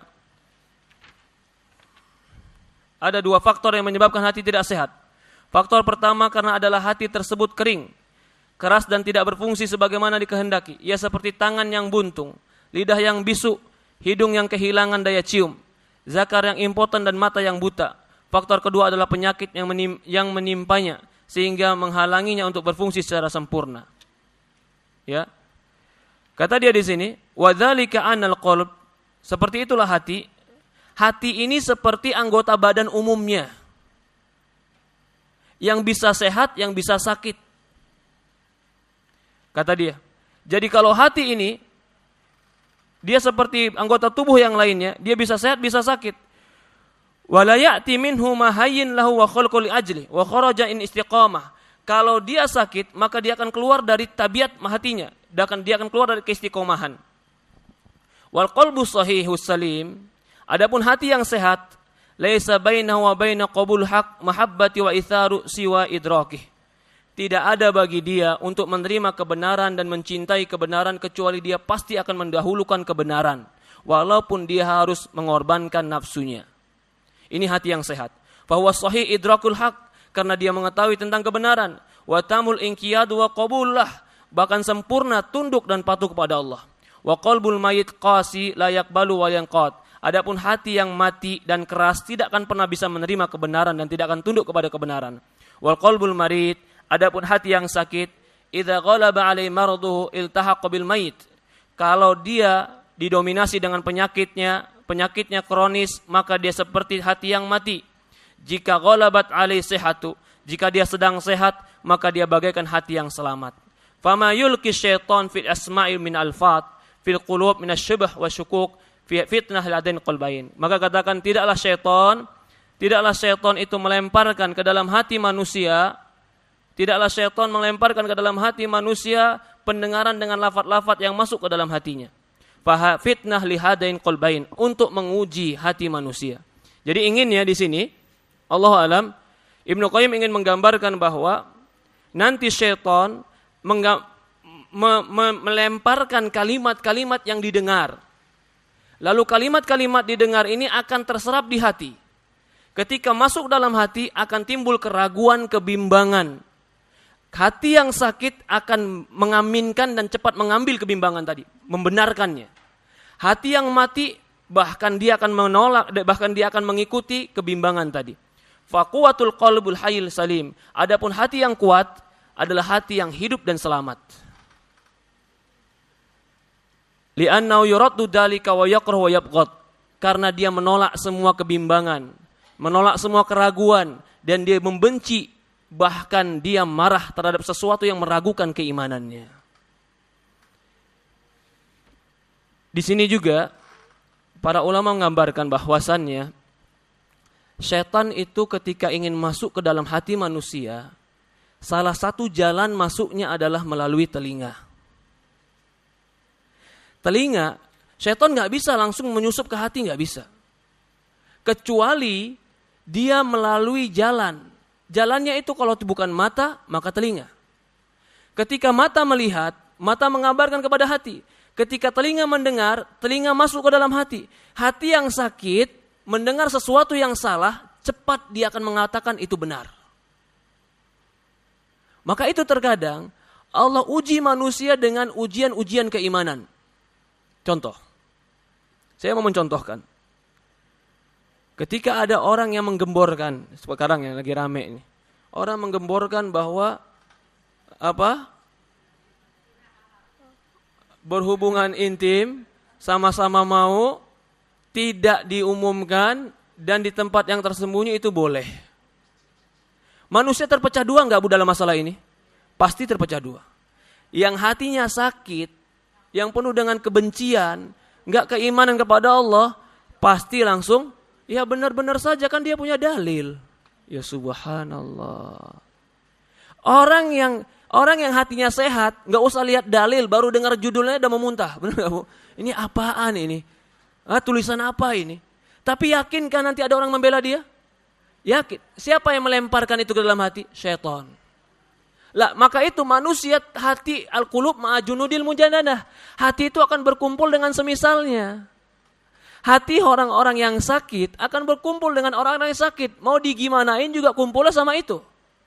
ada dua faktor yang menyebabkan hati tidak sehat. Faktor pertama karena adalah hati tersebut kering, keras dan tidak berfungsi sebagaimana dikehendaki. Ia seperti tangan yang buntung, lidah yang bisu, hidung yang kehilangan daya cium, zakar yang impoten dan mata yang buta. Faktor kedua adalah penyakit yang, menim, yang menimpanya sehingga menghalanginya untuk berfungsi secara sempurna. Ya. Kata dia di sini, wa dzalika anal qalb, seperti itulah hati. Hati ini seperti anggota badan umumnya. Yang bisa sehat, yang bisa sakit. Kata dia. Jadi kalau hati ini, dia seperti anggota tubuh yang lainnya, dia bisa sehat, bisa sakit. Wala ya'ti minhu ma hayyin lahu wa khalqu li ajli wa kharaja in istiqamah. Kalau dia sakit, maka dia akan keluar dari tabiat hatinya, dia akan dia akan keluar dari keistiqomahan. Wal qalbu sahihus salim, adapun hati yang sehat, laisa bainahu wa baina qabul haq mahabbati wa itharu siwa idrakih. Tidak ada bagi dia untuk menerima kebenaran dan mencintai kebenaran kecuali dia pasti akan mendahulukan kebenaran, walaupun dia harus mengorbankan nafsunya. Ini hati yang sehat. Fahuwa sahih idrakul haq, karena dia mengetahui tentang kebenaran. Wa tamul inqiyad wa qabullah, bahkan sempurna tunduk dan patuh kepada Allah. Wa qalbul mayyit qasi la yaqbalu wa yanqad. Adapun hati yang mati dan keras tidak akan pernah bisa menerima kebenaran dan tidak akan tunduk kepada kebenaran. Wal qalbul marid, adapun hati yang sakit, idza ghalaba alai marduhu iltahaqa bil mayyit. Kalau dia didominasi dengan penyakitnya, penyakitnya kronis, maka dia seperti hati yang mati. Jika ghalabat alai sihatu, jika dia sedang sehat, maka dia bagaikan hati yang selamat. Fama yulki syaitan fil asma'i min alfat fil qulub min asyubh wa syukuk fi fitnah ladain qalbain. Maka katakan tidaklah syaitan, tidaklah syaitan itu melemparkan ke dalam hati manusia, tidaklah syaitan melemparkan ke dalam hati manusia pendengaran dengan lafaz-lafaz yang masuk ke dalam hatinya. Fa fitnah lihadain qalbain, untuk menguji hati manusia. Jadi inginnya di sini, Allahu alam, Ibnu Qayyim ingin menggambarkan bahwa nanti syaitan mengga- me- me- melemparkan kalimat-kalimat yang didengar. Lalu kalimat-kalimat didengar ini akan terserap di hati. Ketika masuk dalam hati akan timbul keraguan, kebimbangan. Hati yang sakit akan mengaminkan dan cepat mengambil kebimbangan tadi, membenarkannya. Hati yang mati bahkan dia akan menolak, bahkan dia akan mengikuti kebimbangan tadi. Faquwatul qalbul hayyul salim. Adapun hati yang kuat adalah hati yang hidup dan selamat. Li'annahu yuraddu dzalika wa yakrahu wa yabghad. Karena dia menolak semua kebimbangan, menolak semua keraguan, dan dia membenci, bahkan dia marah terhadap sesuatu yang meragukan keimanannya. Di sini juga para ulama menggambarkan bahwasannya setan itu ketika ingin masuk ke dalam hati manusia, salah satu jalan masuknya adalah melalui telinga. Telinga, setan nggak bisa langsung menyusup ke hati, nggak bisa. Kecuali dia melalui jalan Jalannya itu kalau bukan mata, maka telinga. Ketika mata melihat, mata mengabarkan kepada hati. Ketika telinga mendengar, telinga masuk ke dalam hati. Hati yang sakit, mendengar sesuatu yang salah, cepat dia akan mengatakan itu benar. Maka itu terkadang Allah uji manusia dengan ujian-ujian keimanan. Contoh, saya mau mencontohkan. Ketika ada orang yang menggemborkan, sekarang yang lagi rame ini, orang menggemborkan bahwa apa? Berhubungan intim, sama-sama mau, tidak diumumkan, dan di tempat yang tersembunyi itu boleh. Manusia terpecah dua enggak Bu dalam masalah ini? Pasti terpecah dua. Yang hatinya sakit, yang penuh dengan kebencian, enggak keimanan kepada Allah, pasti langsung, ya benar-benar saja kan dia punya dalil. Ya subhanallah. Orang yang orang yang hatinya sehat, enggak usah lihat dalil, baru dengar judulnya udah memuntah. Benar enggak Bu? Ini apaan ini? Ah, tulisan apa ini? Tapi yakinkah nanti ada orang membela dia? Yakin. Siapa yang melemparkan itu ke dalam hati? Syaitan. Lah, maka itu manusia hati al-qulub ma'a junudil mujannah. Hati itu akan berkumpul dengan semisalnya. Hati orang-orang yang sakit akan berkumpul dengan orang-orang yang sakit. Mau digimanain juga kumpulnya sama itu.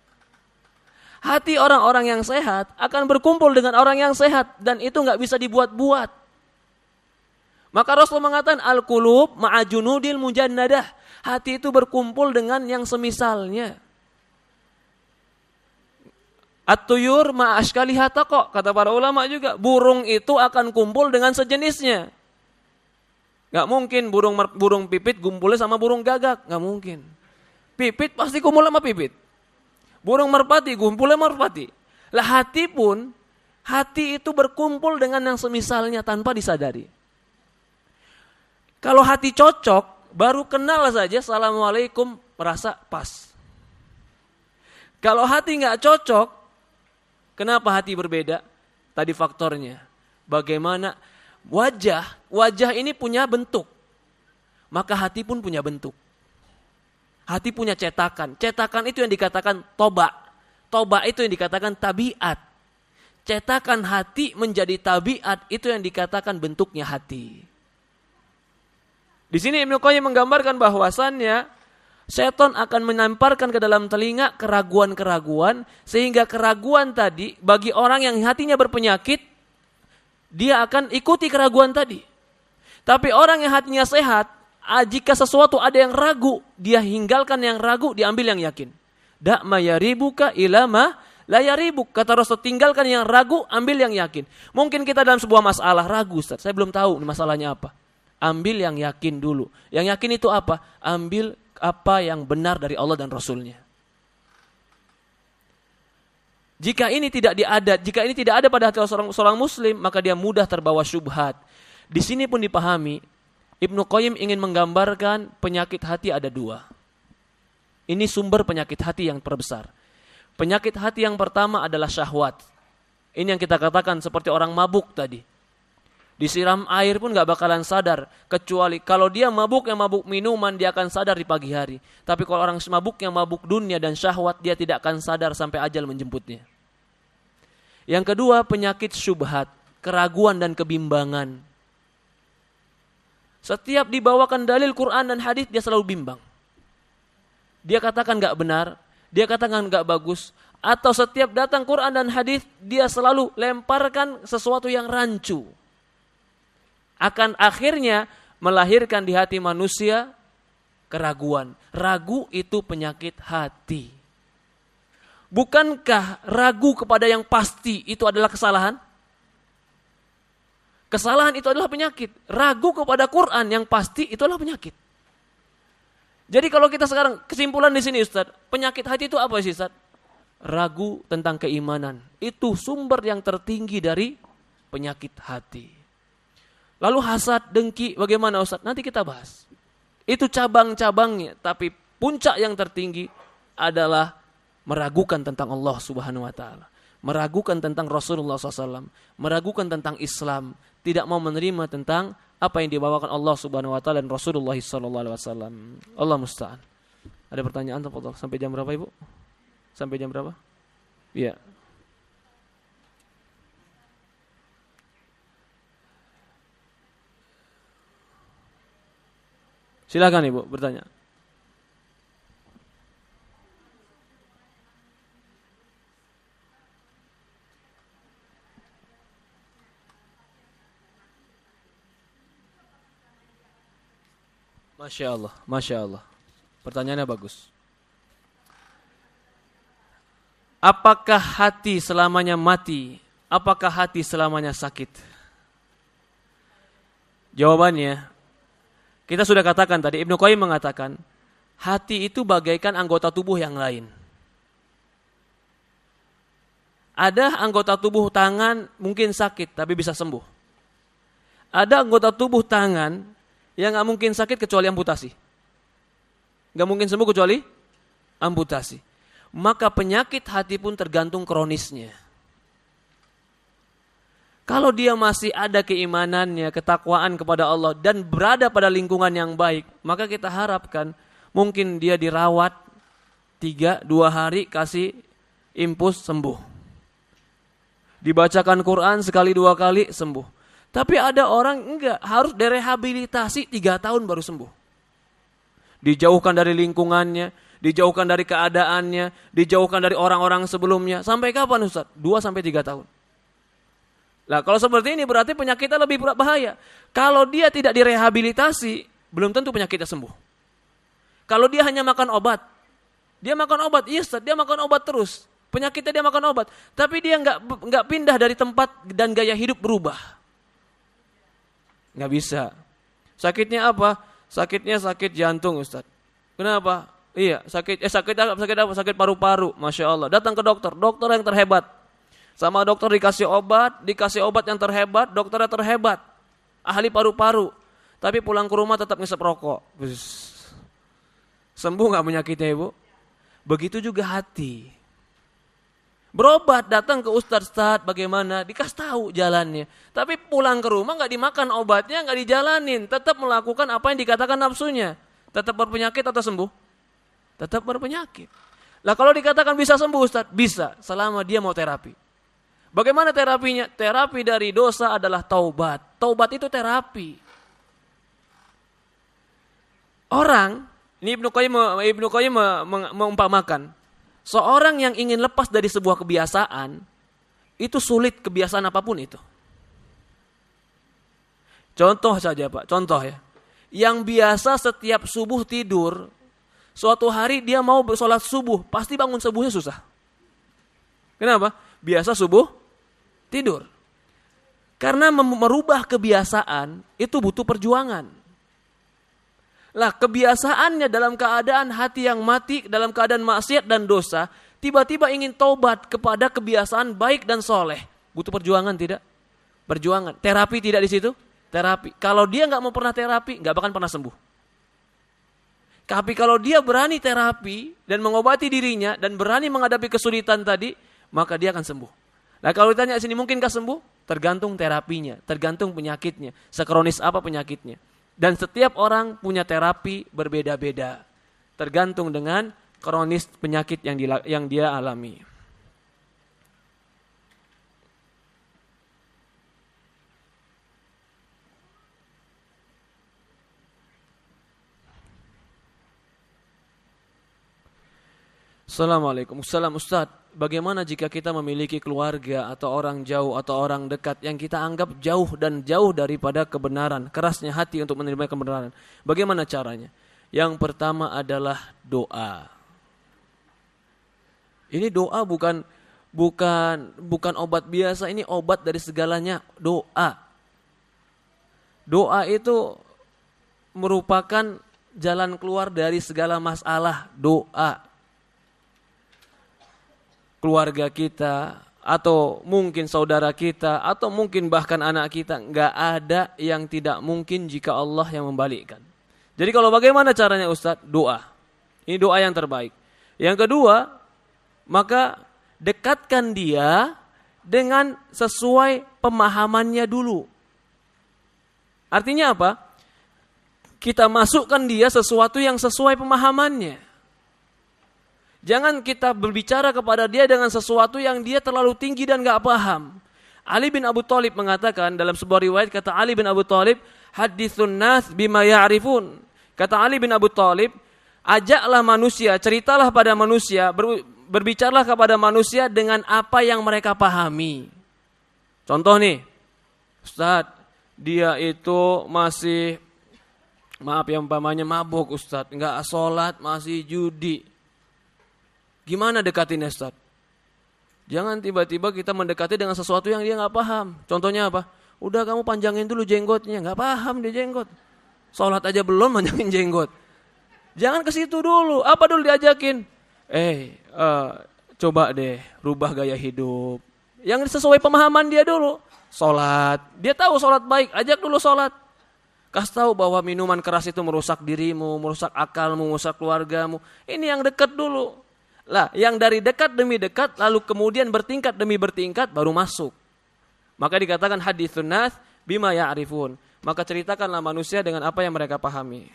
Hati orang-orang yang sehat akan berkumpul dengan orang yang sehat. Dan itu gak bisa dibuat-buat. Maka Rasul mengatakan al-qulub ma'a junudil mujannadah. Hati itu berkumpul dengan yang semisalnya. At-tuyur ma'a ashkaliha taqa. Kata para ulama juga, burung itu akan kumpul dengan sejenisnya. Gak mungkin burung burung pipit kumpulnya sama burung gagak. Gak mungkin. Pipit pasti kumpul sama pipit. Burung merpati kumpulnya merpati. Lah hati pun, hati itu berkumpul dengan yang semisalnya tanpa disadari. Kalau hati cocok, baru kenal saja assalamualaikum merasa pas. Kalau hati gak cocok, kenapa hati berbeda? Tadi faktornya. Bagaimana wajah, wajah ini punya bentuk. Maka hati pun punya bentuk. Hati punya cetakan. Cetakan itu yang dikatakan toba. Toba itu yang dikatakan tabiat. Cetakan hati menjadi tabiat itu yang dikatakan bentuknya hati. Di sini Ibnu Qayyim menggambarkan bahwasannya setan akan menamparkan ke dalam telinga keraguan-keraguan sehingga keraguan tadi bagi orang yang hatinya berpenyakit dia akan ikuti keraguan tadi. Tapi orang yang hatinya sehat, jika sesuatu ada yang ragu, dia hinggalkan yang ragu, diambil yang yakin. Da ma yaribuka ila ma la yaribuk. Kata Rasul, tinggalkan yang ragu, ambil yang yakin. Mungkin kita dalam sebuah masalah ragu, Ustaz. Saya belum tahu masalahnya apa. Ambil yang yakin dulu. Yang yakin itu apa? Ambil apa yang benar dari Allah dan Rasulnya. Jika ini tidak diada, jika ini tidak ada pada hati seorang, seorang muslim, maka dia mudah terbawa syubhat. Di sini pun dipahami, Ibnu Qayyim ingin menggambarkan penyakit hati ada dua. Ini sumber penyakit hati yang terbesar. Penyakit hati yang pertama adalah syahwat. Ini yang kita katakan seperti orang mabuk tadi. Disiram air pun gak bakalan sadar. Kecuali kalau dia mabuk yang mabuk minuman, dia akan sadar di pagi hari. Tapi kalau orang mabuk yang mabuk dunia dan syahwat, dia tidak akan sadar sampai ajal menjemputnya. Yang kedua, penyakit syubhat. Keraguan dan kebimbangan. Setiap dibawakan dalil Quran dan hadis, dia selalu bimbang. Dia katakan gak benar. Dia katakan gak bagus. Atau setiap datang Quran dan hadis, dia selalu lemparkan sesuatu yang rancu. Akan akhirnya melahirkan di hati manusia keraguan. Ragu itu penyakit hati. Bukankah ragu kepada yang pasti itu adalah kesalahan? Kesalahan itu adalah penyakit. Ragu kepada Quran yang pasti itu adalah penyakit. Jadi kalau kita sekarang kesimpulan di sini Ustaz, penyakit hati itu apa sih Ustaz? Ragu tentang keimanan. Itu sumber yang tertinggi dari penyakit hati. Lalu hasad, dengki, bagaimana Ustaz? Nanti kita bahas. Itu cabang-cabangnya. Tapi puncak yang tertinggi adalah meragukan tentang Allah subhanahu wa ta'ala. Meragukan tentang Rasulullah shallallahu alaihi wasallam. Meragukan tentang Islam. Tidak mau menerima tentang apa yang dibawakan Allah subhanahu wa ta'ala dan Rasulullah shallallahu alaihi wasallam. Allah musta'an. Ada pertanyaan sampai jam berapa Ibu? Sampai jam berapa? Iya. Silakan Ibu bertanya. Masya Allah, Masya Allah. Pertanyaannya bagus. Apakah hati selamanya mati? Apakah hati selamanya sakit? Jawabannya, kita sudah katakan tadi, Ibnu Qayyim mengatakan, hati itu bagaikan anggota tubuh yang lain. Ada anggota tubuh tangan mungkin sakit, tapi bisa sembuh. Ada anggota tubuh tangan yang gak mungkin sakit kecuali amputasi. Gak mungkin sembuh kecuali amputasi. Maka penyakit hati pun tergantung kronisnya. Kalau dia masih ada keimanannya, ketakwaan kepada Allah, dan berada pada lingkungan yang baik, maka kita harapkan mungkin dia dirawat tiga, dua hari, kasih impus, sembuh. Dibacakan Quran sekali dua kali, sembuh. Tapi ada orang enggak, harus direhabilitasi tiga tahun baru sembuh. Dijauhkan dari lingkungannya, dijauhkan dari keadaannya, dijauhkan dari orang-orang sebelumnya. Sampai kapan Ustaz? Dua sampai tiga tahun. Nah kalau seperti ini berarti penyakitnya lebih bahaya. Kalau dia tidak direhabilitasi, belum tentu penyakitnya sembuh. Kalau dia hanya makan obat, dia makan obat, iya Ustaz, dia makan obat terus. Penyakitnya dia makan obat, tapi dia enggak, enggak pindah dari tempat dan gaya hidup berubah. Nggak bisa. Sakitnya apa? Sakitnya sakit jantung Ustaz. Kenapa? Iya, sakit eh sakit apa? Sakit apa? Sakit paru-paru. Masya Allah. Datang ke dokter, dokter yang terhebat. Sama dokter dikasih obat, dikasih obat yang terhebat, dokternya terhebat. Ahli paru-paru. Tapi pulang ke rumah tetap ngisep rokok. Sembuh nggak penyakitnya Ibu? Begitu juga hati. Berobat, datang ke ustaz-ustaz bagaimana, dikasih tahu jalannya. Tapi pulang ke rumah nggak dimakan obatnya, nggak dijalanin, tetap melakukan apa yang dikatakan nafsunya. Tetap berpenyakit atau sembuh? Tetap berpenyakit. Lah kalau dikatakan bisa sembuh Ustaz, bisa selama dia mau terapi. Bagaimana terapinya? Terapi dari dosa adalah taubat. Taubat itu terapi. Orang, ini Ibnu Qayyim Ibnu Qayyim mengumpamakan. Seorang yang ingin lepas dari sebuah kebiasaan, itu sulit kebiasaan apapun itu. Contoh saja Pak, contoh ya. Yang biasa setiap subuh tidur, suatu hari dia mau bersolat subuh, pasti bangun subuhnya susah. Kenapa? Biasa subuh, tidur. Karena merubah kebiasaan, itu butuh perjuangan. Lah kebiasaannya dalam keadaan hati yang mati, dalam keadaan maksiat dan dosa, tiba-tiba ingin taubat kepada kebiasaan baik dan soleh. Butuh perjuangan tidak? Perjuangan. Terapi tidak di situ? Terapi. Kalau dia nggak mau pernah terapi, nggak bakal pernah sembuh. Tapi kalau dia berani terapi dan mengobati dirinya dan berani menghadapi kesulitan tadi, maka dia akan sembuh. Nah kalau ditanya sini mungkinkah sembuh? Tergantung terapinya, tergantung penyakitnya, sekronis apa penyakitnya. Dan setiap orang punya terapi berbeda-beda. Tergantung dengan kronis penyakit yang, di, yang dia alami. Assalamualaikum. Assalamualaikum Ustaz. Bagaimana jika kita memiliki keluarga atau orang jauh atau orang dekat yang kita anggap jauh dan jauh daripada kebenaran, kerasnya hati untuk menerima kebenaran. Bagaimana caranya? Yang pertama adalah doa. Ini doa bukan bukan bukan obat biasa, ini obat dari segalanya, doa. Doa itu merupakan jalan keluar dari segala masalah, doa. Keluarga kita, atau mungkin saudara kita, atau mungkin bahkan anak kita, nggak ada yang tidak mungkin jika Allah yang membalikkan. Jadi kalau bagaimana caranya Ustadz? Doa. Ini doa yang terbaik. Yang kedua, maka dekatkan dia dengan sesuai pemahamannya dulu. Artinya apa? Kita masukkan dia sesuatu yang sesuai pemahamannya. Jangan kita berbicara kepada dia dengan sesuatu yang dia terlalu tinggi dan gak paham. Ali bin Abu Thalib mengatakan dalam sebuah riwayat, kata Ali bin Abu Thalib, hadithun nas bima ya'rifun. Kata Ali bin Abu Thalib, ajaklah manusia, ceritalah pada manusia, ber, berbicaralah kepada manusia dengan apa yang mereka pahami. Contoh nih, Ustaz, dia itu masih, maaf ya umpamanya mabuk Ustaz, enggak sholat, masih judi. Gimana dekatinnya Ustaz? Jangan tiba-tiba kita mendekati dengan sesuatu yang dia enggak paham. Contohnya apa? Udah kamu panjangin dulu jenggotnya, enggak paham dia jenggot. Sholat aja belum panjangin jenggot. Jangan ke situ dulu. Apa dulu diajakin? Eh, uh, coba deh rubah gaya hidup. Yang sesuai pemahaman dia dulu. Sholat. Dia tahu sholat baik, ajak dulu sholat. Kasih tahu bahwa minuman keras itu merusak dirimu, merusak akalmu, merusak keluargamu. Ini yang dekat dulu. Lah, yang dari dekat demi dekat, lalu kemudian bertingkat demi bertingkat, baru masuk. Maka dikatakan hadithun nas bima ya'rifun. Maka ceritakanlah manusia dengan apa yang mereka pahami.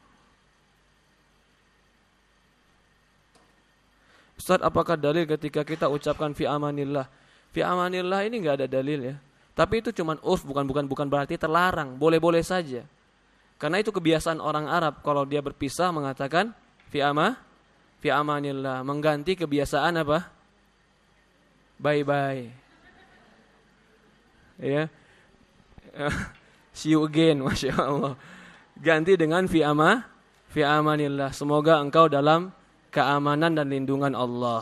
Ustaz, apakah dalil ketika kita ucapkan fi amanillah? Fi amanillah ini enggak ada dalil ya. Tapi itu cuman urf, bukan bukan bukan berarti terlarang, boleh-boleh saja. Karena itu kebiasaan orang Arab kalau dia berpisah mengatakan fi ama fi amanillah, mengganti kebiasaan apa? Bye-bye. Ya. See you again, Masya Allah. Ganti dengan fi ama fi amanillah. Semoga engkau dalam keamanan dan lindungan Allah.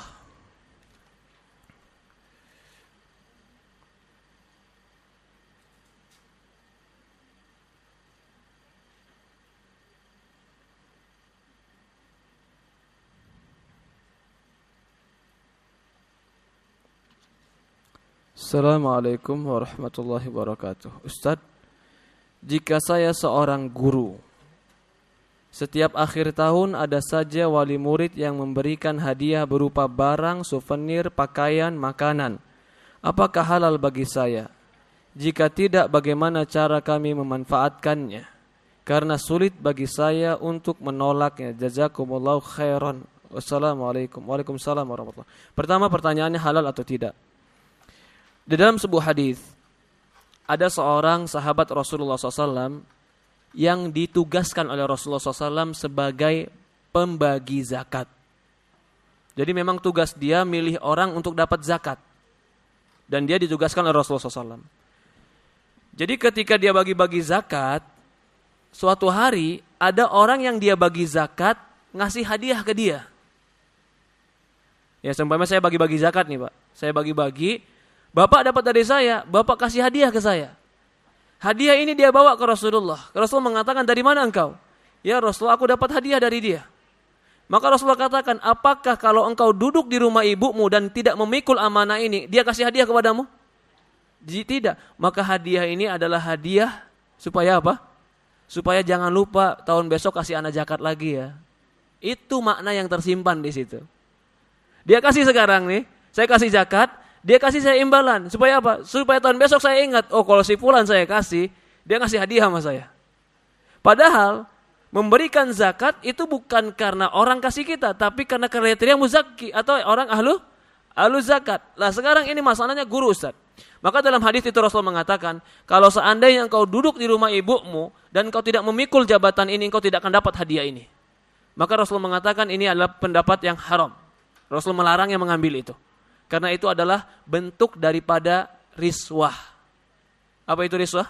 Assalamualaikum warahmatullahi wabarakatuh. Ustaz, jika saya seorang guru, setiap akhir tahun ada saja wali murid yang memberikan hadiah berupa barang, souvenir, pakaian, makanan. Apakah halal bagi saya? Jika tidak, bagaimana cara kami memanfaatkannya? Karena sulit bagi saya untuk menolaknya. Jazakumullahu khairan. Wassalamualaikum. Waalaikumsalam warahmatullahi wabarakatuh. Pertama, pertanyaannya halal atau tidak? Di dalam sebuah hadis ada seorang sahabat Rasulullah shallallahu alaihi wasallam yang ditugaskan oleh Rasulullah shallallahu alaihi wasallam sebagai pembagi zakat. Jadi memang tugas dia milih orang untuk dapat zakat. Dan dia ditugaskan oleh Rasulullah shallallahu alaihi wasallam. Jadi ketika dia bagi-bagi zakat, suatu hari ada orang yang dia bagi zakat ngasih hadiah ke dia. Ya, seumpamanya saya bagi-bagi zakat nih Pak. Saya bagi-bagi, Bapak dapat dari saya, Bapak kasih hadiah ke saya. Hadiah ini dia bawa ke Rasulullah. Rasul mengatakan, dari mana engkau? Ya Rasulullah, aku dapat hadiah dari dia. Maka Rasulullah katakan, apakah kalau engkau duduk di rumah ibumu dan tidak memikul amanah ini, dia kasih hadiah kepadamu? Tidak. Maka hadiah ini adalah hadiah supaya apa? Supaya jangan lupa tahun besok kasih anak zakat lagi ya. Itu makna yang tersimpan di situ. Dia kasih sekarang nih, saya kasih zakat. Dia kasih saya imbalan. Supaya apa? Supaya tahun besok saya ingat. Oh, kalau si fulan saya kasih, dia kasih hadiah sama saya. Padahal, memberikan zakat itu bukan karena orang kasih kita. Tapi karena kriteria muzaki. Atau orang ahlu, ahlu zakat. Lah sekarang ini masalahnya guru Ustaz. Maka dalam hadis itu Rasul mengatakan, kalau seandainya engkau duduk di rumah ibumu, dan engkau tidak memikul jabatan ini, engkau tidak akan dapat hadiah ini. Maka Rasul mengatakan ini adalah pendapat yang haram. Rasul melarang yang mengambil itu. Karena itu adalah bentuk daripada riswah. Apa itu riswah?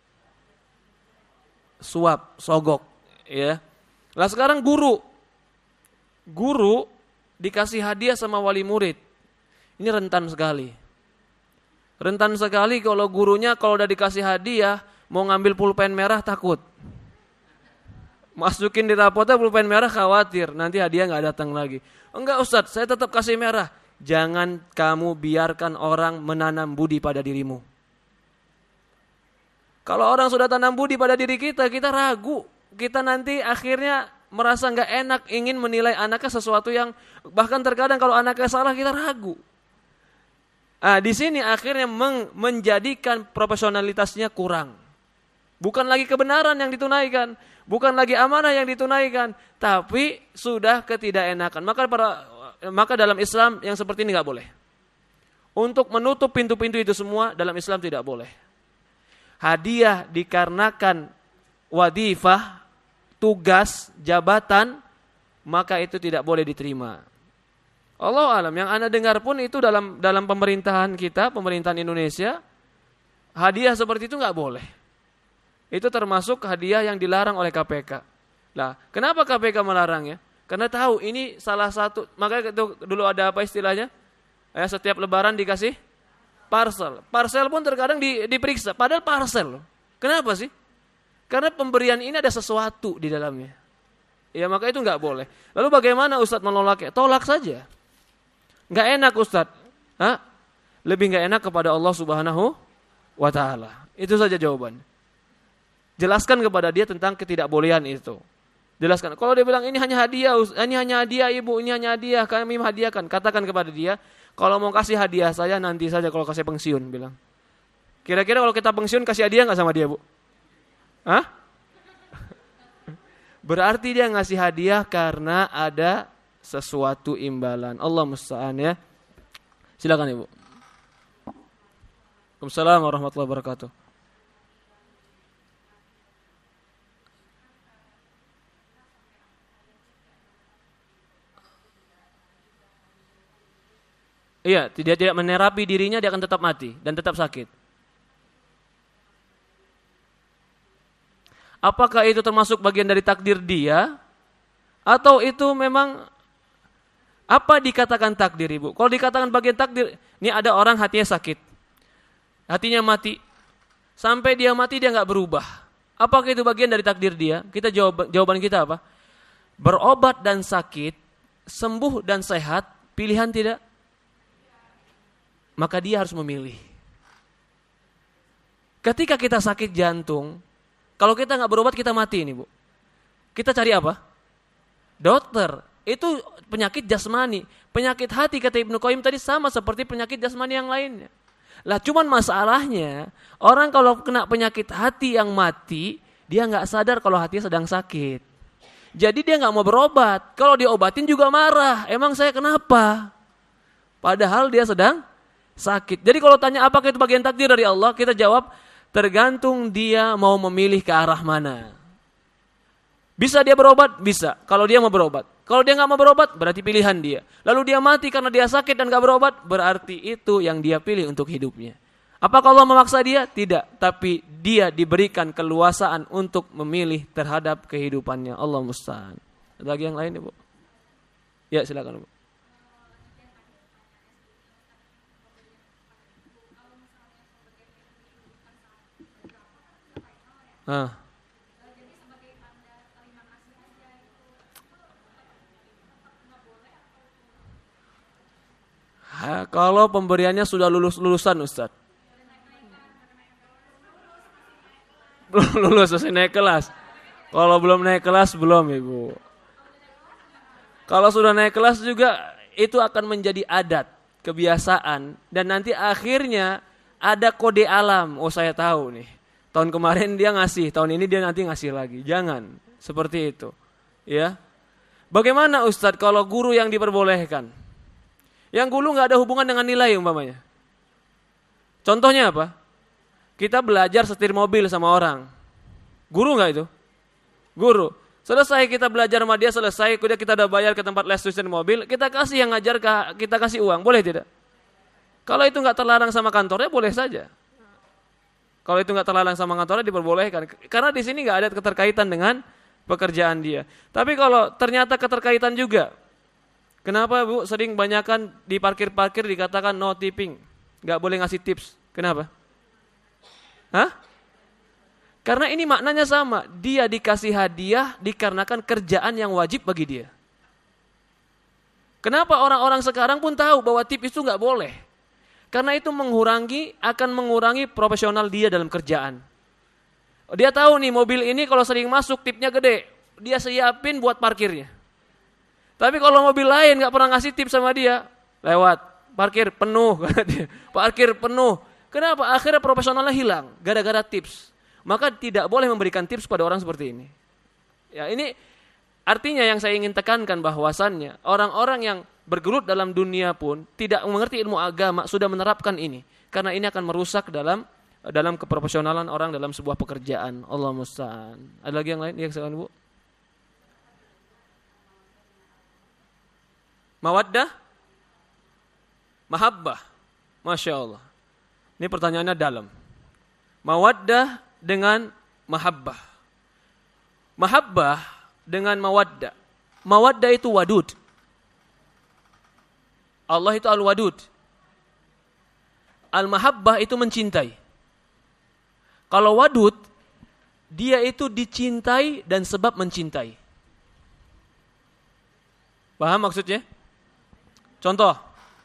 Suap, sogok. Ya. Lah sekarang guru. Guru dikasih hadiah sama wali murid. Ini rentan sekali. Rentan sekali kalau gurunya kalau udah dikasih hadiah, mau ngambil pulpen merah takut. Masukin di rapotnya pulpen merah khawatir. Nanti hadiah gak datang lagi. Enggak Ustadz, saya tetap kasih merah. Jangan kamu biarkan orang menanam budi pada dirimu. Kalau orang sudah tanam budi pada diri kita, kita ragu. Kita nanti akhirnya merasa gak enak, ingin menilai anaknya sesuatu yang, bahkan terkadang kalau anaknya salah kita ragu. Nah, di sini akhirnya meng- menjadikan profesionalitasnya kurang. Bukan lagi kebenaran yang ditunaikan, bukan lagi amanah yang ditunaikan, tapi sudah ketidakenakan. Maka para maka dalam Islam yang seperti ini nggak boleh. Untuk menutup pintu-pintu itu semua dalam Islam tidak boleh. Hadiah dikarenakan wadifah, tugas, jabatan, maka itu tidak boleh diterima. Allah alam, yang Anda dengar pun itu dalam dalam pemerintahan kita, pemerintahan Indonesia, hadiah seperti itu nggak boleh. Itu termasuk hadiah yang dilarang oleh K P K. Lah, kenapa K P K melarangnya? Karena tahu ini salah satu, makanya itu dulu ada apa istilahnya? Eh, setiap lebaran dikasih parcel. Parcel pun terkadang di, diperiksa, padahal parcel. Kenapa sih? Karena pemberian ini ada sesuatu di dalamnya. Ya maka itu nggak boleh. Lalu bagaimana Ustadz menolaknya? Tolak saja. Nggak enak Ustadz. Hah? Lebih nggak enak kepada Allah Subhanahu wa Ta'ala. Itu saja jawaban. Jelaskan kepada dia tentang ketidakbolehan itu. Jelaskan. Kalau dia bilang ini hanya hadiah, ini hanya hadiah ibu, ini hanya hadiah, kami hadiahkan. Katakan kepada dia, kalau mau kasih hadiah saya nanti saja kalau kasih pensiun, bilang. Kira-kira kalau kita pensiun kasih hadiah nggak sama dia, Bu? Hah? Berarti dia ngasih hadiah karena ada sesuatu imbalan. Allah musta'an ya. Silakan Ibu. Waalaikumsalam warahmatullahi wabarakatuh. Iya, dia tidak menerapi dirinya, dia akan tetap mati dan tetap sakit. Apakah itu termasuk bagian dari takdir dia? Atau itu memang apa dikatakan takdir, Ibu? Kalau dikatakan bagian takdir, ini ada orang hatinya sakit. Hatinya mati. Sampai dia mati dia nggak berubah. Apakah itu bagian dari takdir dia? Kita jawab, jawaban kita apa? Berobat dan sakit, sembuh dan sehat, pilihan tidak? Maka dia harus memilih. Ketika kita sakit jantung, kalau kita nggak berobat kita mati ini Bu. Kita cari apa? Dokter. Itu penyakit jasmani. Penyakit hati kata Ibnu Qayyim tadi sama seperti penyakit jasmani yang lainnya. Lah cuman masalahnya orang kalau kena penyakit hati yang mati, dia nggak sadar kalau hatinya sedang sakit. Jadi dia nggak mau berobat. Kalau diobatin juga marah. Emang saya kenapa? Padahal dia sedang sakit. Jadi kalau tanya apakah itu bagian takdir dari Allah, kita jawab tergantung dia mau memilih ke arah mana. Bisa dia berobat? Bisa. Kalau dia mau berobat. Kalau dia nggak mau berobat, berarti pilihan dia. Lalu dia mati karena dia sakit dan nggak berobat, berarti itu yang dia pilih untuk hidupnya. Apakah Allah memaksa dia? Tidak. Tapi dia diberikan keluasaan untuk memilih terhadap kehidupannya. Allah musta'an. Ada lagi yang lain, Ibu? Ya, silakan, Ibu. Ah. Ha, kalau pemberiannya sudah lulus-lulusan Ustaz. Belum lulus, masih naik kelas. Kalau belum naik kelas, belum Ibu. Kalau sudah naik kelas juga, itu akan menjadi adat, kebiasaan. Dan nanti akhirnya ada kode alam. Oh saya tahu nih. Tahun kemarin dia ngasih, tahun ini dia nanti ngasih lagi. Jangan seperti itu. Ya. Bagaimana Ustadz kalau guru yang diperbolehkan? Yang guru nggak ada hubungan dengan nilai umpamanya. Contohnya apa? Kita belajar setir mobil sama orang. Guru nggak itu? Guru. Selesai kita belajar sama dia, selesai, kemudian kita udah bayar ke tempat les tuition mobil, kita kasih yang ngajar, kita kasih uang, boleh tidak? Kalau itu nggak terlarang sama kantornya, boleh saja. Kalau itu nggak terlarang sama kantornya, diperbolehkan. Karena di sini nggak ada keterkaitan dengan pekerjaan dia. Tapi kalau ternyata keterkaitan juga, kenapa Bu sering banyakan di parkir-parkir dikatakan no tipping, nggak boleh ngasih tips? Kenapa? Hah? Karena ini maknanya sama. Dia dikasih hadiah dikarenakan kerjaan yang wajib bagi dia. Kenapa orang-orang sekarang pun tahu bahwa tip itu nggak boleh? Karena itu mengurangi, akan mengurangi profesional dia dalam kerjaan. Dia tahu nih mobil ini kalau sering masuk tipnya gede, dia siapin buat parkirnya. Tapi kalau mobil lain nggak pernah ngasih tip sama dia, lewat parkir penuh, parkir penuh. Kenapa? Akhirnya profesionalnya hilang gara-gara tips. Maka tidak boleh memberikan tips pada orang seperti ini. Ya, ini artinya yang saya ingin tekankan bahwasannya orang-orang yang bergelut dalam dunia pun tidak mengerti ilmu agama sudah menerapkan ini, karena ini akan merusak dalam dalam keprofesionalan orang dalam sebuah pekerjaan. Allah musta'an. Ada lagi yang lain? Ya, silakan Bu. Mawaddah, mahabbah. Masya Allah. Ini pertanyaannya dalam. Mawaddah dengan mahabbah. Mahabbah dengan mawaddah. Mawaddah itu wadud. Allah itu al-wadud. Al-mahabbah itu mencintai. Kalau wadud, dia itu dicintai dan sebab mencintai. Paham maksudnya? Contoh.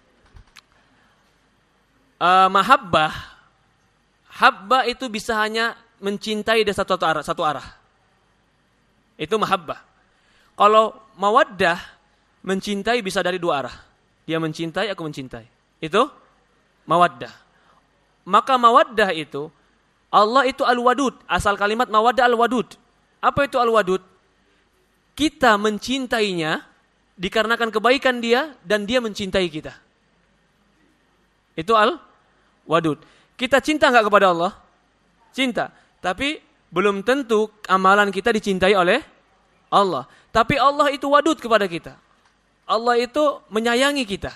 Uh, mahabbah. Habbah itu bisa hanya mencintai dari satu arah. Satu arah. Itu mahabbah. Kalau mawaddah, mencintai bisa dari dua arah. Dia mencintai, aku mencintai. Itu mawaddah. Maka mawaddah itu, Allah itu al-wadud. Asal kalimat mawaddah al-wadud. Apa itu al-wadud? Kita mencintainya dikarenakan kebaikan dia dan dia mencintai kita. Itu al-wadud. Kita cinta enggak kepada Allah? Cinta. Tapi belum tentu amalan kita dicintai oleh Allah. Tapi Allah itu wadud kepada kita. Allah itu menyayangi kita.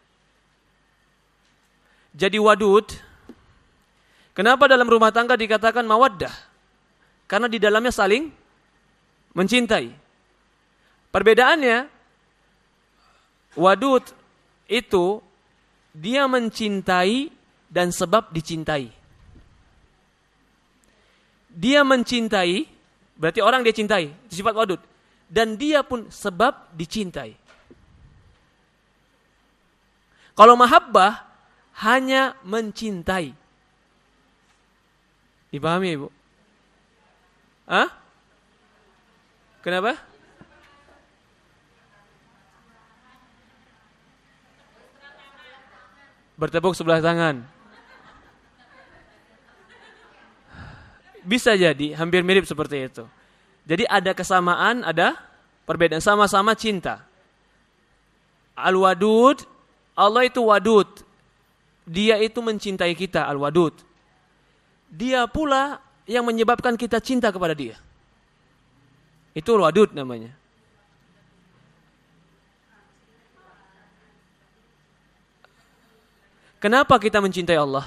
Jadi wadud. Kenapa dalam rumah tangga dikatakan mawaddah? Karena di dalamnya saling mencintai. Perbedaannya, wadud itu dia mencintai dan sebab dicintai. Dia mencintai, berarti orang dia cintai, itu sifat wadud. Dan dia pun sebab dicintai. Kalau mahabbah hanya mencintai. Dipahami Ibu? Hah? Kenapa? Bertepuk sebelah tangan. Bisa jadi hampir mirip seperti itu. Jadi ada kesamaan, ada perbedaan. Sama-sama cinta. Al-wadud, Allah itu wadud. Dia itu mencintai kita, al-wadud. Dia pula yang menyebabkan kita cinta kepada dia. Itu al-wadud namanya. Kenapa kita mencintai Allah?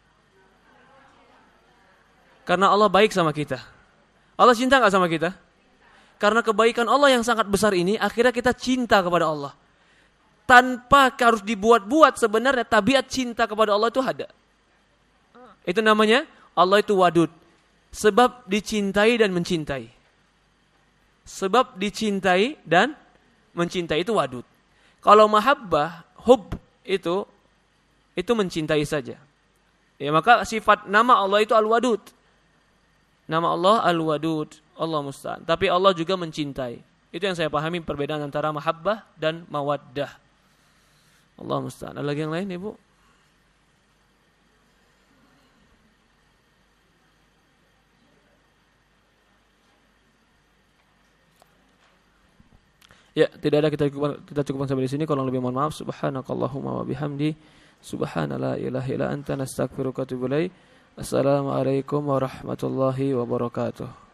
Karena Allah baik sama kita. Allah cinta gak sama kita? Karena kebaikan Allah yang sangat besar ini, akhirnya kita cinta kepada Allah. Tanpa harus dibuat-buat, sebenarnya tabiat cinta kepada Allah itu ada. Itu namanya Allah itu wadud. Sebab dicintai dan mencintai. Sebab dicintai dan mencintai itu wadud. Kalau mahabbah, hub itu itu mencintai saja. Ya, maka sifat nama Allah itu al-wadud. Nama Allah al-wadud. Allah musta'an. Tapi Allah juga mencintai. Itu yang saya pahami perbedaan antara mahabbah dan mawaddah. Allah musta'an. Ada lagi yang lain, Ibu? Ya, tidak ada, kita cukupkan, kita cukupkan sampai di sini. Kalau lebih mohon maaf. Subhanakallahumma wa bihamdi. Subhanallah ilaha illa anta nastaghfiruka wa atubu ilaik. Assalamualaikum warahmatullahi wabarakatuh.